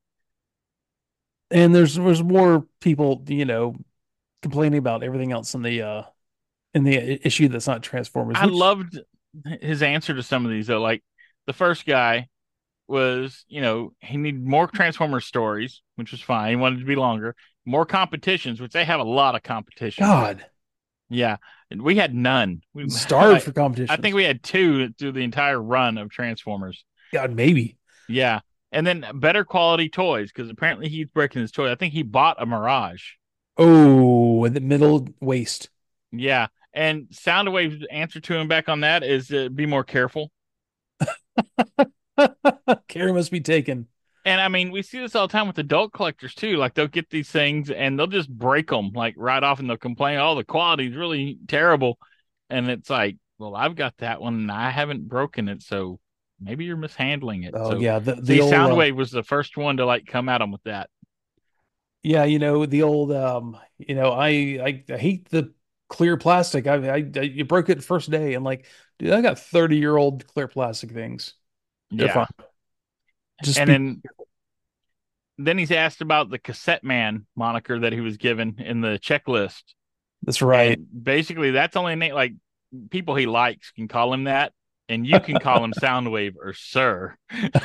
and there's there's more people, you know, complaining about everything else in the uh in the issue that's not Transformers, I which loved his answer to some of these though. Like the first guy was, you know, he needed more Transformers stories, which was fine. He wanted it to be longer, more competitions, which they have a lot of competition. God, Yeah, and we had none. We, starved I, for I think competitions. we had two through the entire run of Transformers. God, maybe. Yeah, and then better quality toys because apparently he's breaking his toy. I think he bought a Mirage. Oh, in the middle waist. Yeah, and Soundwave's answer to him back on that is uh, be more careful. Care must be taken. And I mean, we see this all the time with adult collectors too. Like they'll get these things and they'll just break them like right off, and they'll complain, "Oh, the quality's really terrible." And it's like, well, I've got that one and I haven't broken it, so maybe you're mishandling it. Oh So, yeah, the see, the old uh, Soundwave was the first one to like come at them with that. yeah, you know, the old um, you know, I I, I hate the clear plastic. I, I I you broke it the first day, and like, dude, I got thirty year old clear plastic things. They're fine. Yeah. Just And be then then he's asked about the cassette man moniker that he was given in the checklist. that's right. And basically that's only a name like people he likes can call him that, and you can call him Soundwave or Sir.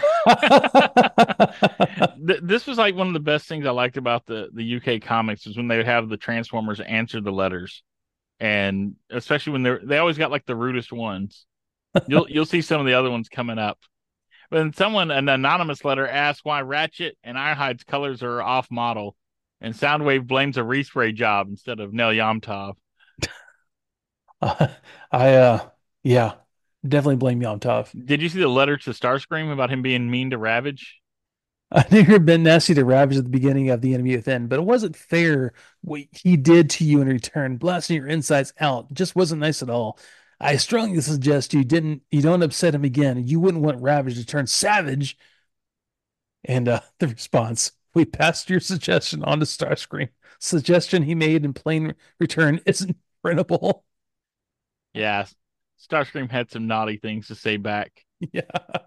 Th- this was like one of the best things I liked about the the U K comics is when they would have the Transformers answer the letters, and especially when they're they always got like the rudest ones. You'll you'll see some of the other ones coming up. When someone an anonymous letter asks why Ratchet and Ironhide's colors are off model, and Soundwave blames a respray job instead of Nel Yomtov. Uh, I uh yeah, definitely blame Yom Tov. Did you see the letter to Starscream about him being mean to Ravage? I think you've been nasty to Ravage at the beginning of the Enemy Within, but it wasn't fair what he did to you in return, blasting your insides out. It just wasn't nice at all. I strongly suggest you didn't you don't upset him again. You wouldn't want Ravage to turn savage. And uh the response, we passed your suggestion on to Starscream. Suggestion he made in plain return isn't printable. Yeah, Starscream had some naughty things to say back. Yeah.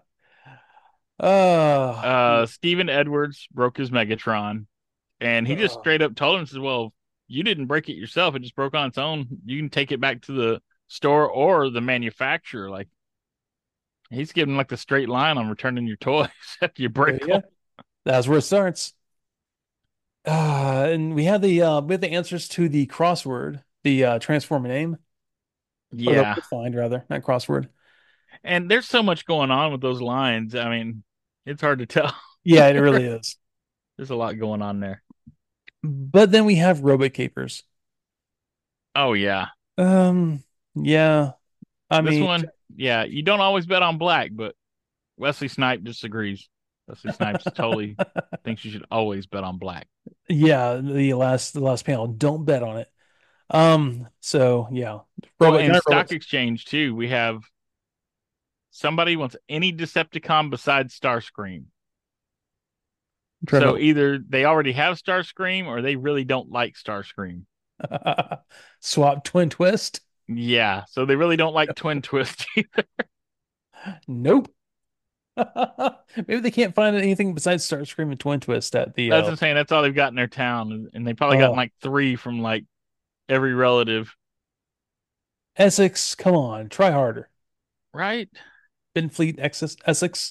Uh, Uh, Steven Edwards broke his Megatron, and he just uh straight up told him, says, "Well, you didn't break it yourself; it just broke on its own. You can take it back to the store or the manufacturer." Like he's giving like the straight line on returning your toys after you break them. yeah, that's where it starts. Uh, and we have the uh, we have the answers to the crossword, the uh, transformer name, or the Yeah, find rather, not crossword. and there's so much going on with those lines. I mean, it's hard to tell. Yeah, it really is. There's a lot going on there. But then we have robot capers. Oh yeah, Um, yeah, I this mean, one, yeah, you don't always bet on black, but Wesley Snipe disagrees. Wesley Snipes totally thinks you should always bet on black. yeah, the last the last panel, don't bet on it. Um, so yeah, Well, robot in giant Stock robots. Exchange too, we have somebody wants any Decepticon besides Starscream. So Trevor. either they already have Starscream or they really don't like Starscream. Swap twin twist. Yeah, so they really don't like Twin Twist. Nope. Maybe they can't find anything besides Starscream and Twin Twist at the That's uh insane. That's all they've got in their town, and they probably gotten oh like three from like every relative, Essex. Come on, try harder. right? Binfleet, Essex. Essex.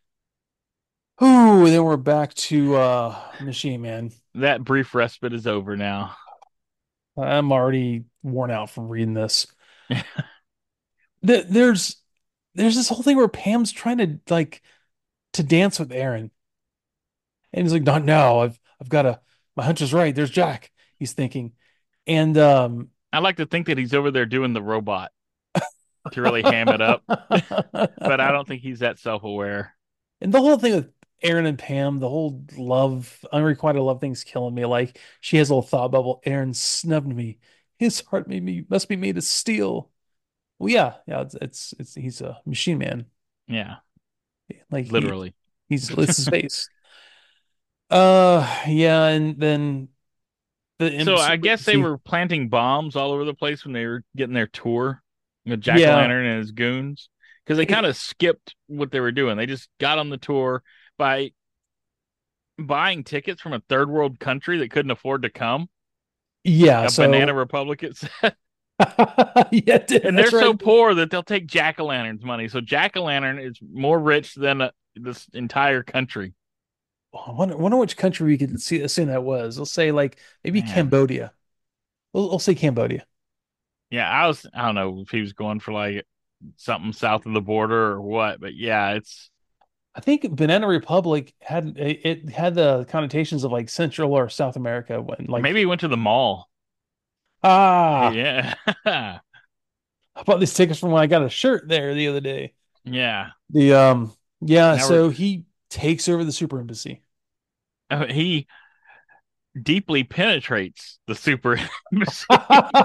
Ooh, then we're back to uh Machine Man. That brief respite is over now. I'm already worn out from reading this. Th- There's there's this whole thing where Pam's trying to like to dance with Aaron, and he's like, "Not now. I've I've got to. My hunch is right. There's Jack." He's thinking, and um, I like to think that he's over there doing the robot to really ham it up, but I don't think he's that self-aware. and the whole thing with Aaron and Pam, the whole love, unrequited love thing's killing me. Like she has a little thought bubble. Aaron snubbed me. His heart made me must be made of steel. Well, yeah, yeah. It's it's, it's he's a machine man. Yeah, Like he literally. he's it's his face. Uh, yeah, and then the So imps. I guess they were planting bombs all over the place when they were getting their tour with Jack o' Yeah, Lantern and his goons, because they kind it, of skipped what they were doing. They just got on the tour by buying tickets from a third world country that couldn't afford to come, yeah. a banana So republic, it said. yeah, And they're that's right. so poor that they'll take Jack o' Lantern's money. So Jack o' Lantern is more rich than uh, this entire country. I wonder, wonder which country we could see assume that was. We'll say like maybe Man. Cambodia. We'll, we'll say Cambodia. Yeah, I was, I don't know if he was going for like something south of the border or what, but yeah, it's I think Banana Republic had it it had the connotations of like Central or South America when like maybe he went to the mall. ah Yeah. I bought these tickets from when I got a shirt there the other day. Yeah. The um yeah, Now we're so he takes over the super embassy. Uh, he deeply penetrates the super embassy.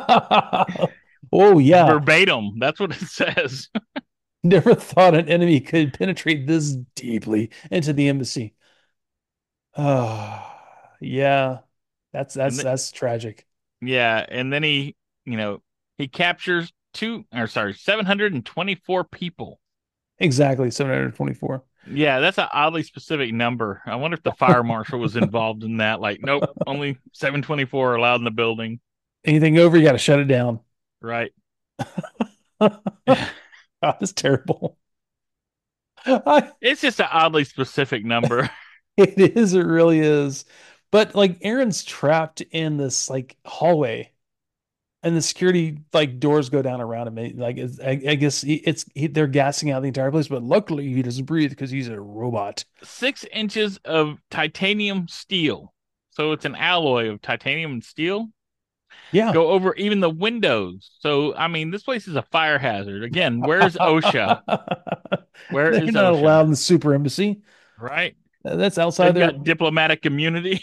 Oh yeah, Verbatim. That's what it says. never thought an enemy could penetrate this deeply into the embassy. Oh, yeah. That's And that's th- that's tragic. yeah, and then he, you know, he captures two or sorry, seven hundred twenty-four people. Exactly, seven hundred twenty-four. Yeah, that's an oddly specific number. I wonder if the fire marshal was involved in that. Like, nope, only seven twenty-four are allowed in the building. Anything over, you got to shut it down. Right. God, that's terrible. I, It's just an oddly specific number. it is, it really is. But like Aaron's trapped in this like hallway, and the security like doors go down around him. Like it's, I, I guess he, it's he, they're gassing out the entire place, but luckily he doesn't breathe because he's a robot. Six inches of titanium steel. So it's an alloy of titanium and steel. Yeah. Go over even the windows. So, I mean, this place is a fire hazard. Again, where's OSHA? Where They're is not OSHA? allowed in the super embassy. Right? That's outside They've their. got diplomatic immunity.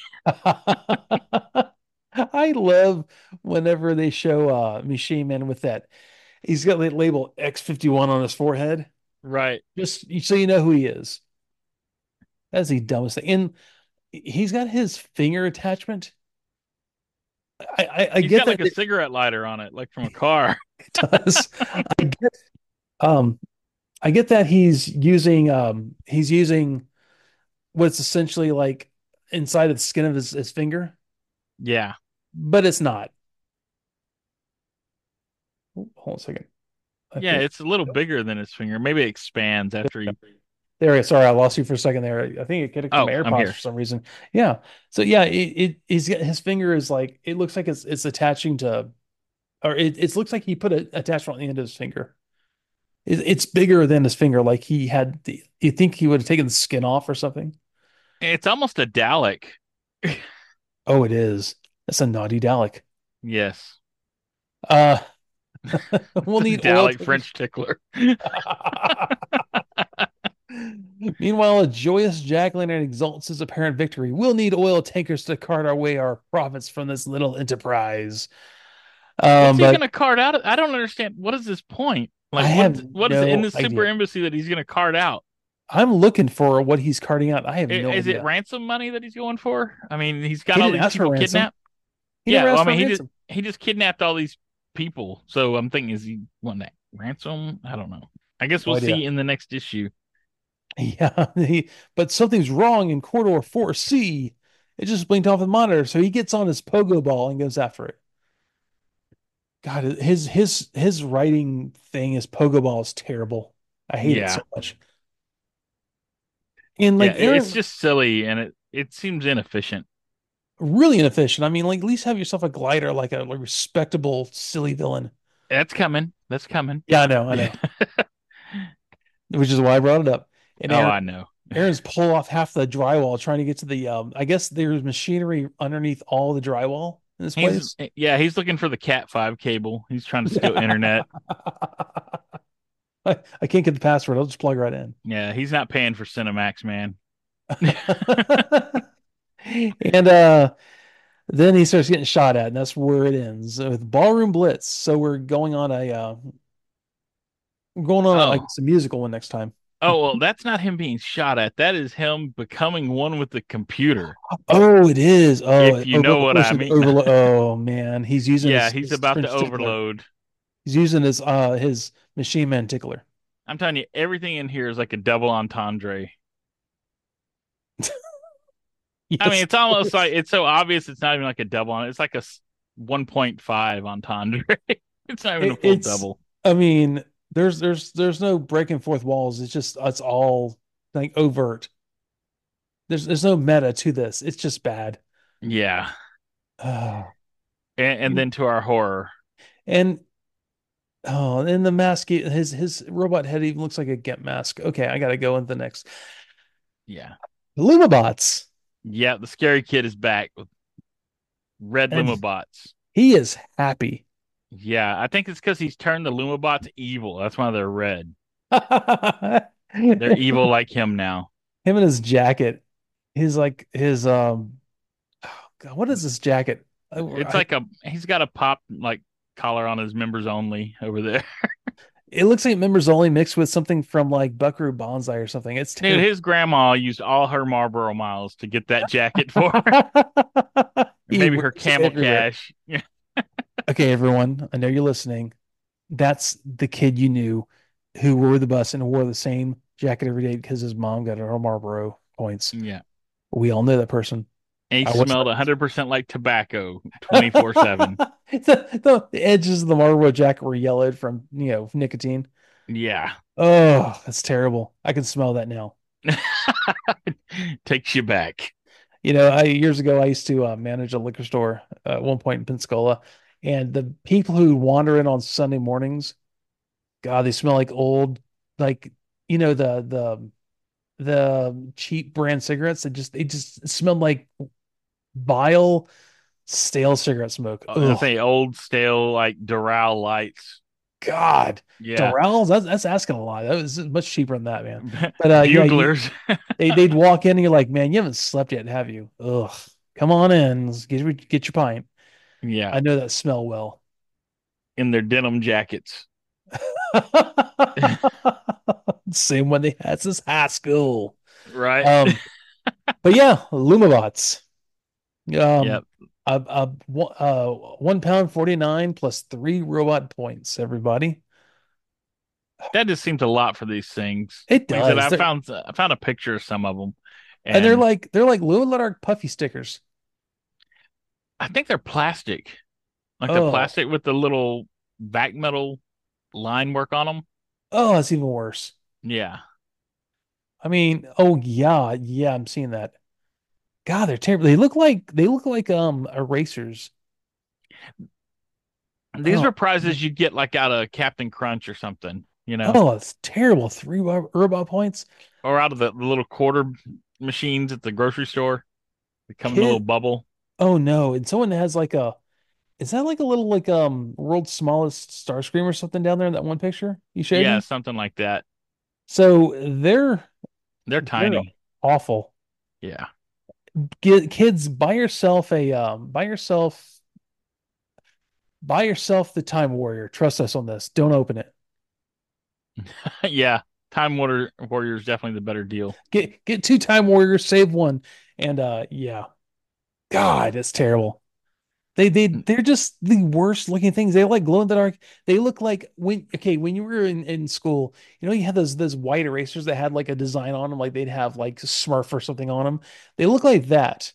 I love whenever they show uh Machine Man with that. He's got the label X fifty-one on his forehead. Right. Just so you know who he is. That's the dumbest thing. And he's got his finger attachment. I I, I He's get got that like a it cigarette lighter on it, like from a car. does. I get um I get that he's using um he's using what's essentially like inside of the skin of his, his finger, Yeah. but it's not. Oh, hold on a second. I Yeah, think it's a little bigger than his finger. Maybe it expands after he. there. Sorry, I lost you for a second there. I think it connected to my Oh, I'm AirPods for here. some reason. Yeah. So yeah, it, it he's got his finger is like it looks like it's it's attaching to, or it it looks like he put an attachment on the end of his finger. It, it's bigger than his finger. Like he had the. You think he would have taken the skin off or something? It's almost a Dalek. Oh, it is. That's a naughty Dalek. Yes. Uh, we'll need oil Dalek tankers. French tickler. Meanwhile, a joyous Jack Lantern exalts his apparent victory. We'll need oil tankers to cart our way our profits from this little enterprise. What's Um, he but gonna cart out? I don't understand. What is his point? I Like, what have what is it in no this super idea. embassy that he's gonna cart out? I'm looking for what he's carting out. I have I- no Is it idea. ransom money that he's going for? I mean, he's got He all didn't these ask for people ransom. kidnapped. He never Yeah, well, I asked for mean, he just ransom. he just kidnapped all these people. So I'm thinking, is he wanting that ransom? I don't know. I guess No we'll idea. see in the next issue. Yeah, he, but something's wrong in corridor four C. It just blinked off the monitor, so he gets on his pogo ball and goes after it. God, his his his writing thing, his pogo ball is terrible. I hate it Yeah, so much. And yeah, like it's Aaron, just silly and it it seems inefficient. really inefficient. I mean, like at least have yourself a glider, like a like, respectable, silly villain. That's coming. That's coming. Yeah, I know, I know. Which is why I brought it up. And Oh, Aaron, I know. Aaron's pull off half the drywall trying to get to the. Um, I guess there's machinery underneath all the drywall in this He's place. yeah, he's looking for the Cat five cable. He's trying to steal I, internet. I can't get the password. I'll just plug right in. Yeah, he's not paying for Cinemax, man. And uh then he starts getting shot at, and that's where it ends with Ballroom Blitz. So we're going on a uh we're going on a, like Oh. it's a musical one next time. Oh, well, that's not him being shot at. That is him becoming one with the computer. Oh, it is. Oh, If you over, know what I listen, mean. overload. Oh man, he's using Yeah, his, he's his about to French tickler. overload. He's using his uh his machine man tickler. I'm telling you, everything in here is like a double entendre. I mean, Yes, it's almost like it's so obvious it's not even like a double on it's like a s- one point five entendre. It's not even a it, full it's. double. I mean, there's there's there's no breaking fourth walls. It's just it's all like overt. There's there's no meta to this. It's just bad. Yeah. Oh. And, and then to our horror. And oh, and the mask, his his robot head even looks like a Gimp mask. Okay, I gotta go into the next. Yeah. Lumabots. Yeah, the scary kid is back with red And Lumabots. he is happy. Yeah, I think it's because he's turned the Lumabots evil. That's why they're red. They're evil like him now. him and his jacket. His like his um. Oh God, what is this jacket? I, It's I- like a he's got a pop like collar on his members only over there. it looks like members only mixed with something from like Buckaroo Banzai or something. It's Dude, terrible. his grandma used all her Marlboro miles to get that jacket for her. Or He maybe her wears it camel everywhere. cash. Yeah. Okay, everyone, I know you're listening. That's the kid you knew who rode the bus and wore the same jacket every day because his mom got her Marlboro points. Yeah. We all know that person. And he I was smelled one hundred percent like tobacco twenty-four seven. the, the, the edges of the Marlboro jacket were yellowed from, you know, nicotine. Yeah. Oh, that's terrible. I can smell that now. Takes you back. You know, I years ago I used to uh, manage a liquor store uh, at one point in Pensacola, and the people who wander in on Sunday mornings, God, they smell like old, like you know the the the cheap brand cigarettes that just they just smelled like vile, stale cigarette smoke. I Oh say old stale like Doral lights. God, Yeah. Dural's that's that's asking a lot. That was much cheaper than that, man. But uh, yeah, you Buglers. they they'd walk in and you're like, man, you haven't slept yet, have you? Ugh, come on in, let's get your get your pint. Yeah. I know that smell well. In their denim jackets. Same one they had since high school. Right. Um, but yeah, Lumabots. Um, Yep. a, a, one- uh, one pound forty nine plus three robot points. Everybody, That just seems a lot for these things. it Like I said, does. I They're found I found a picture of some of them, and they're and like they're like Luma puffy stickers. I think they're plastic. Like the Oh, plastic with the little back metal line work on them. oh, that's even worse. Yeah. I mean, oh yeah, yeah, I'm seeing that. God, they're terrible. They look like they look like um erasers. These Oh, are prizes you get like out of Captain Crunch or something, you know, oh, it's terrible. Three ro- robot points. or out of the, the little quarter machines at the grocery store. They come in a little Kid. bubble. Oh no, and someone has like a is that like a little like um world's smallest Starscream or something down there in that one picture you showed Yeah, me? something like that. So they're They're they're tiny. awful. Yeah. Get kids, buy yourself a um buy yourself buy yourself the Time Warrior. Trust us on this. Don't open it. Yeah. Time Warrior Warrior is definitely the better deal. Get get two Time Warriors, save one. And uh yeah. God, that's terrible. They they they're just the worst looking things. They like glow in the dark. They look like when okay, when you were in, in school, you know, you had those those white erasers that had like a design on them, like they'd have like Smurf or something on them. They look like that.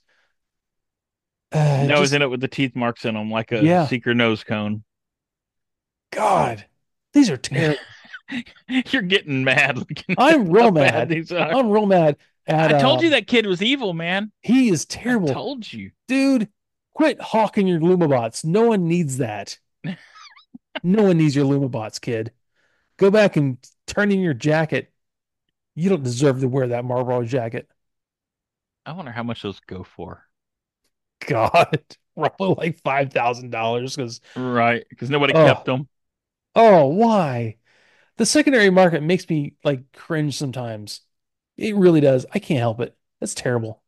Uh Nose just in it with the teeth marks in them, like a yeah. secret nose cone. God, these are terrible. You're getting mad looking at I'm how real bad mad. these are. I'm real mad at I told you um that kid was evil, man. he is I terrible. told you. Dude, quit hawking your Lumabots. No one needs that. No one needs your Lumabots, kid. Go back and turn in your jacket. You don't deserve to wear that Marlboro jacket. I wonder how much those go for. God, probably like five thousand dollars because Right, because nobody kept oh, them. oh, why? The secondary market makes me like cringe sometimes. It really does. I can't help it. That's terrible.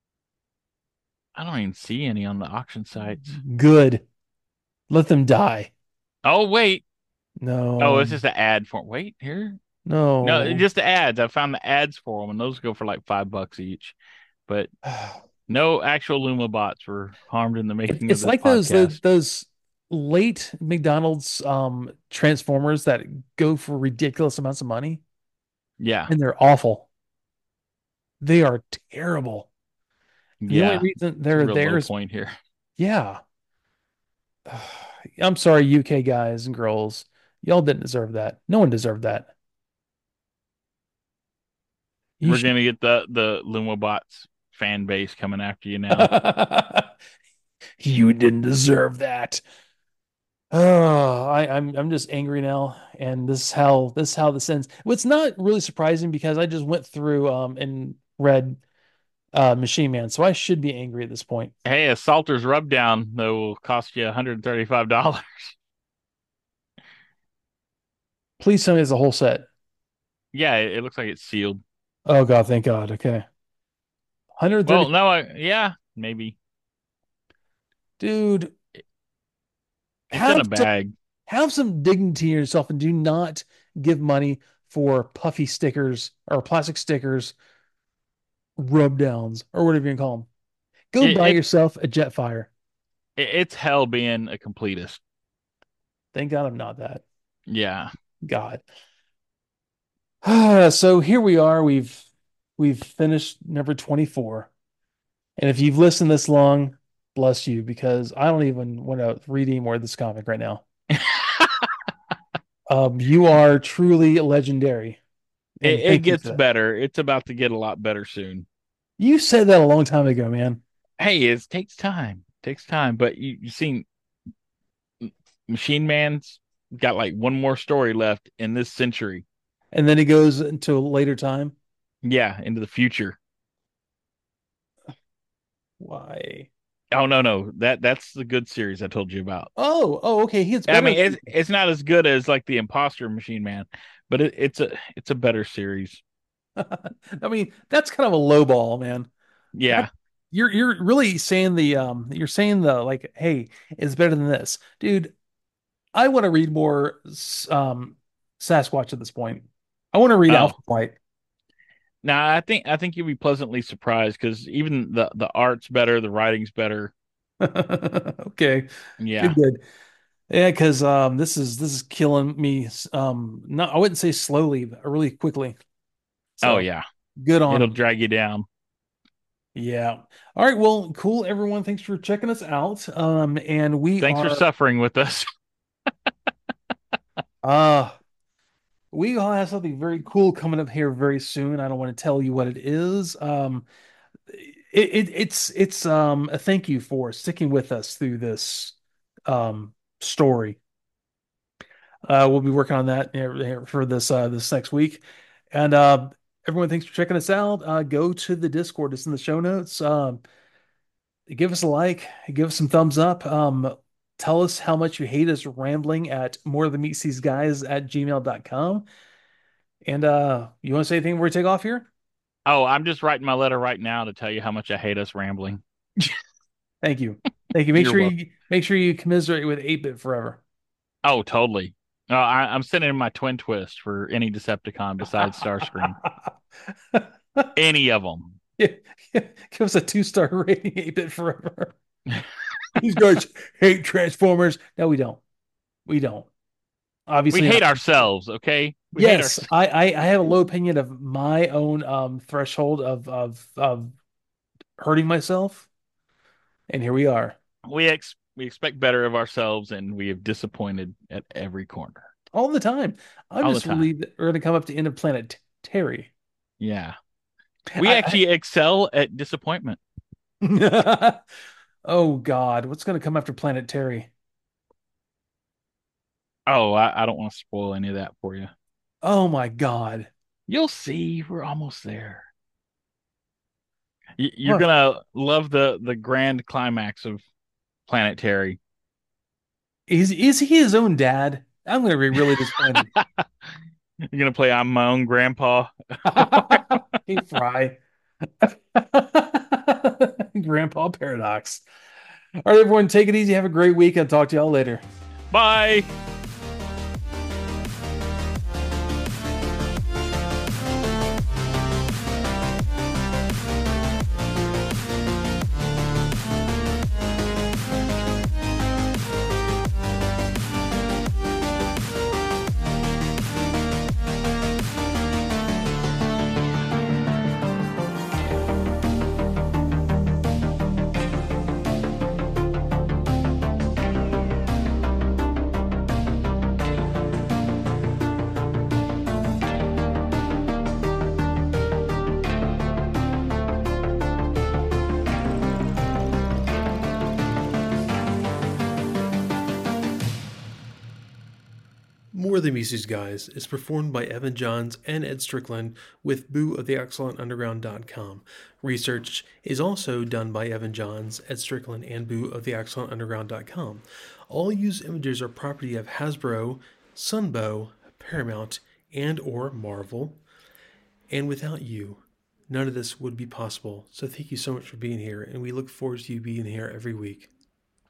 I don't even see any on the auction sites. Good. Let them die. Oh, wait. Oh, No, it's just an ad for wait here. No, it's no. just the ads. I found the ads for them, and those go for like five bucks each. But no actual Luma bots were harmed in the It, making of it's this like those those podcast. those late McDonald's um Transformers that go for ridiculous amounts of money, Yeah, and they're awful. They are terrible. The only yeah, reason it's a they're real there low is, point here. yeah. I'm sorry, U K guys and girls. Y'all didn't deserve that. No one deserved that. You We're should. gonna get the the Luma bots fan base coming after you now. You didn't deserve that. Oh, I, I'm I'm just angry now, and this is how this is how this ends. What's not really surprising because I just went through um and read uh Machine Man, so I should be angry at this point. Hey, a Salter's rub down though will cost you one hundred thirty-five dollars. Please tell me it's a whole set. Yeah, it, it looks like it's sealed. Oh God, thank God. Okay. one hundred thirty. Well, no, I, yeah, maybe Dude, it's in have a some bag. have some dignity in yourself and do not give money for puffy stickers or plastic stickers, rub downs, or whatever you can call them. Go It, buy it, yourself a Jetfire. it it's hell being a completist. Thank God I'm not that. Yeah. God. So here we are. We've we've finished number twenty-four. And if you've listened this long, bless you, because I don't even want to read any more of this comic right now. it, Um, you are truly legendary, and it thank you gets for that. better. It's about to get a lot better soon. You said that a long time ago, man. Hey, it takes time. It takes time, but you you seen Machine Man's got like one more story left in this century. And then he goes into a later time. Yeah, into the future. Why? Oh no, no. That that's the good series I told you about. Oh, oh, okay. He gets I better in mean, the it's future. it's not as good as like the Imposter Machine Man, but it, it's a it's a better series. I mean, that's kind of a low ball, man. That Yeah. you're you're really saying the um you're saying the like, hey, it's better than this. Dude, I want to read more um Sasquatch at this point. I want to read Oh. Alpha Flight. Now I think I think you'll be pleasantly surprised because even the the art's better, the writing's better. Okay. Good, Yeah. good. Yeah, because um this is this is killing me. Um not I wouldn't say slowly, but really quickly. Oh So yeah. good on It'll them. drag you down. Yeah. All right. Well, cool, everyone. Thanks for checking us out. Um, and we Thanks for are suffering with us. uh we all have something very cool coming up here very soon. I don't want to tell you what it is. Um, it, it it's it's um a thank you for sticking with us through this um story. Uh, we'll be working on that uh, for this uh this next week. And uh, everyone, thanks for checking us out. Uh, go to the Discord. It's in the show notes. Um, give us a like, give us some thumbs up. Um, tell us how much you hate us rambling at more than meets these guys at gmail dot com. And uh, you want to say anything before we take off here? Oh, I'm just writing my letter right now to tell you how much I hate us rambling. Thank you. Thank you. Make You're sure welcome. you make sure you commiserate with eight bit forever. Oh, totally. Uh, I, I'm sending in my twin twist for any Decepticon besides Starscream. Any of them. Yeah, yeah. Give us a two star rating, eight bit forever. These guys hate Transformers. No, we don't. We don't. We Obviously hate not. ourselves, okay? We hate Yes, ourselves. I, I I have a low opinion of my own um threshold of of of hurting myself, and here we are We ex we expect better of ourselves, and we have disappointed at every corner all the time. I'm all the just time. relieved that we're gonna come up to end of Planet Terry. Yeah, we I, actually excel at disappointment. I oh God, what's gonna come after Planet Terry? Oh, I, I don't want to spoil any of that for you. Oh my God. You'll see, we're almost there. You, you're Huh. gonna love the the grand climax of Planet Terry. Is is he his own dad? I'm gonna be really disappointed. You're gonna play I'm my own grandpa. Hey Fry. Grandpa Paradox. All right, everyone, take it easy. Have a great week. I'll talk to y'all later. Bye. More Than Mises Guys is performed by Evan Johns and Ed Strickland with Boo of the Excellent Underground dot com. Research is also done by Evan Johns, Ed Strickland, and Boo of the Excellent Underground dot com. All used images are property of Hasbro, Sunbow, Paramount, and or Marvel. And without you, none of this would be possible. So thank you so much for being here, and we look forward to you being here every week.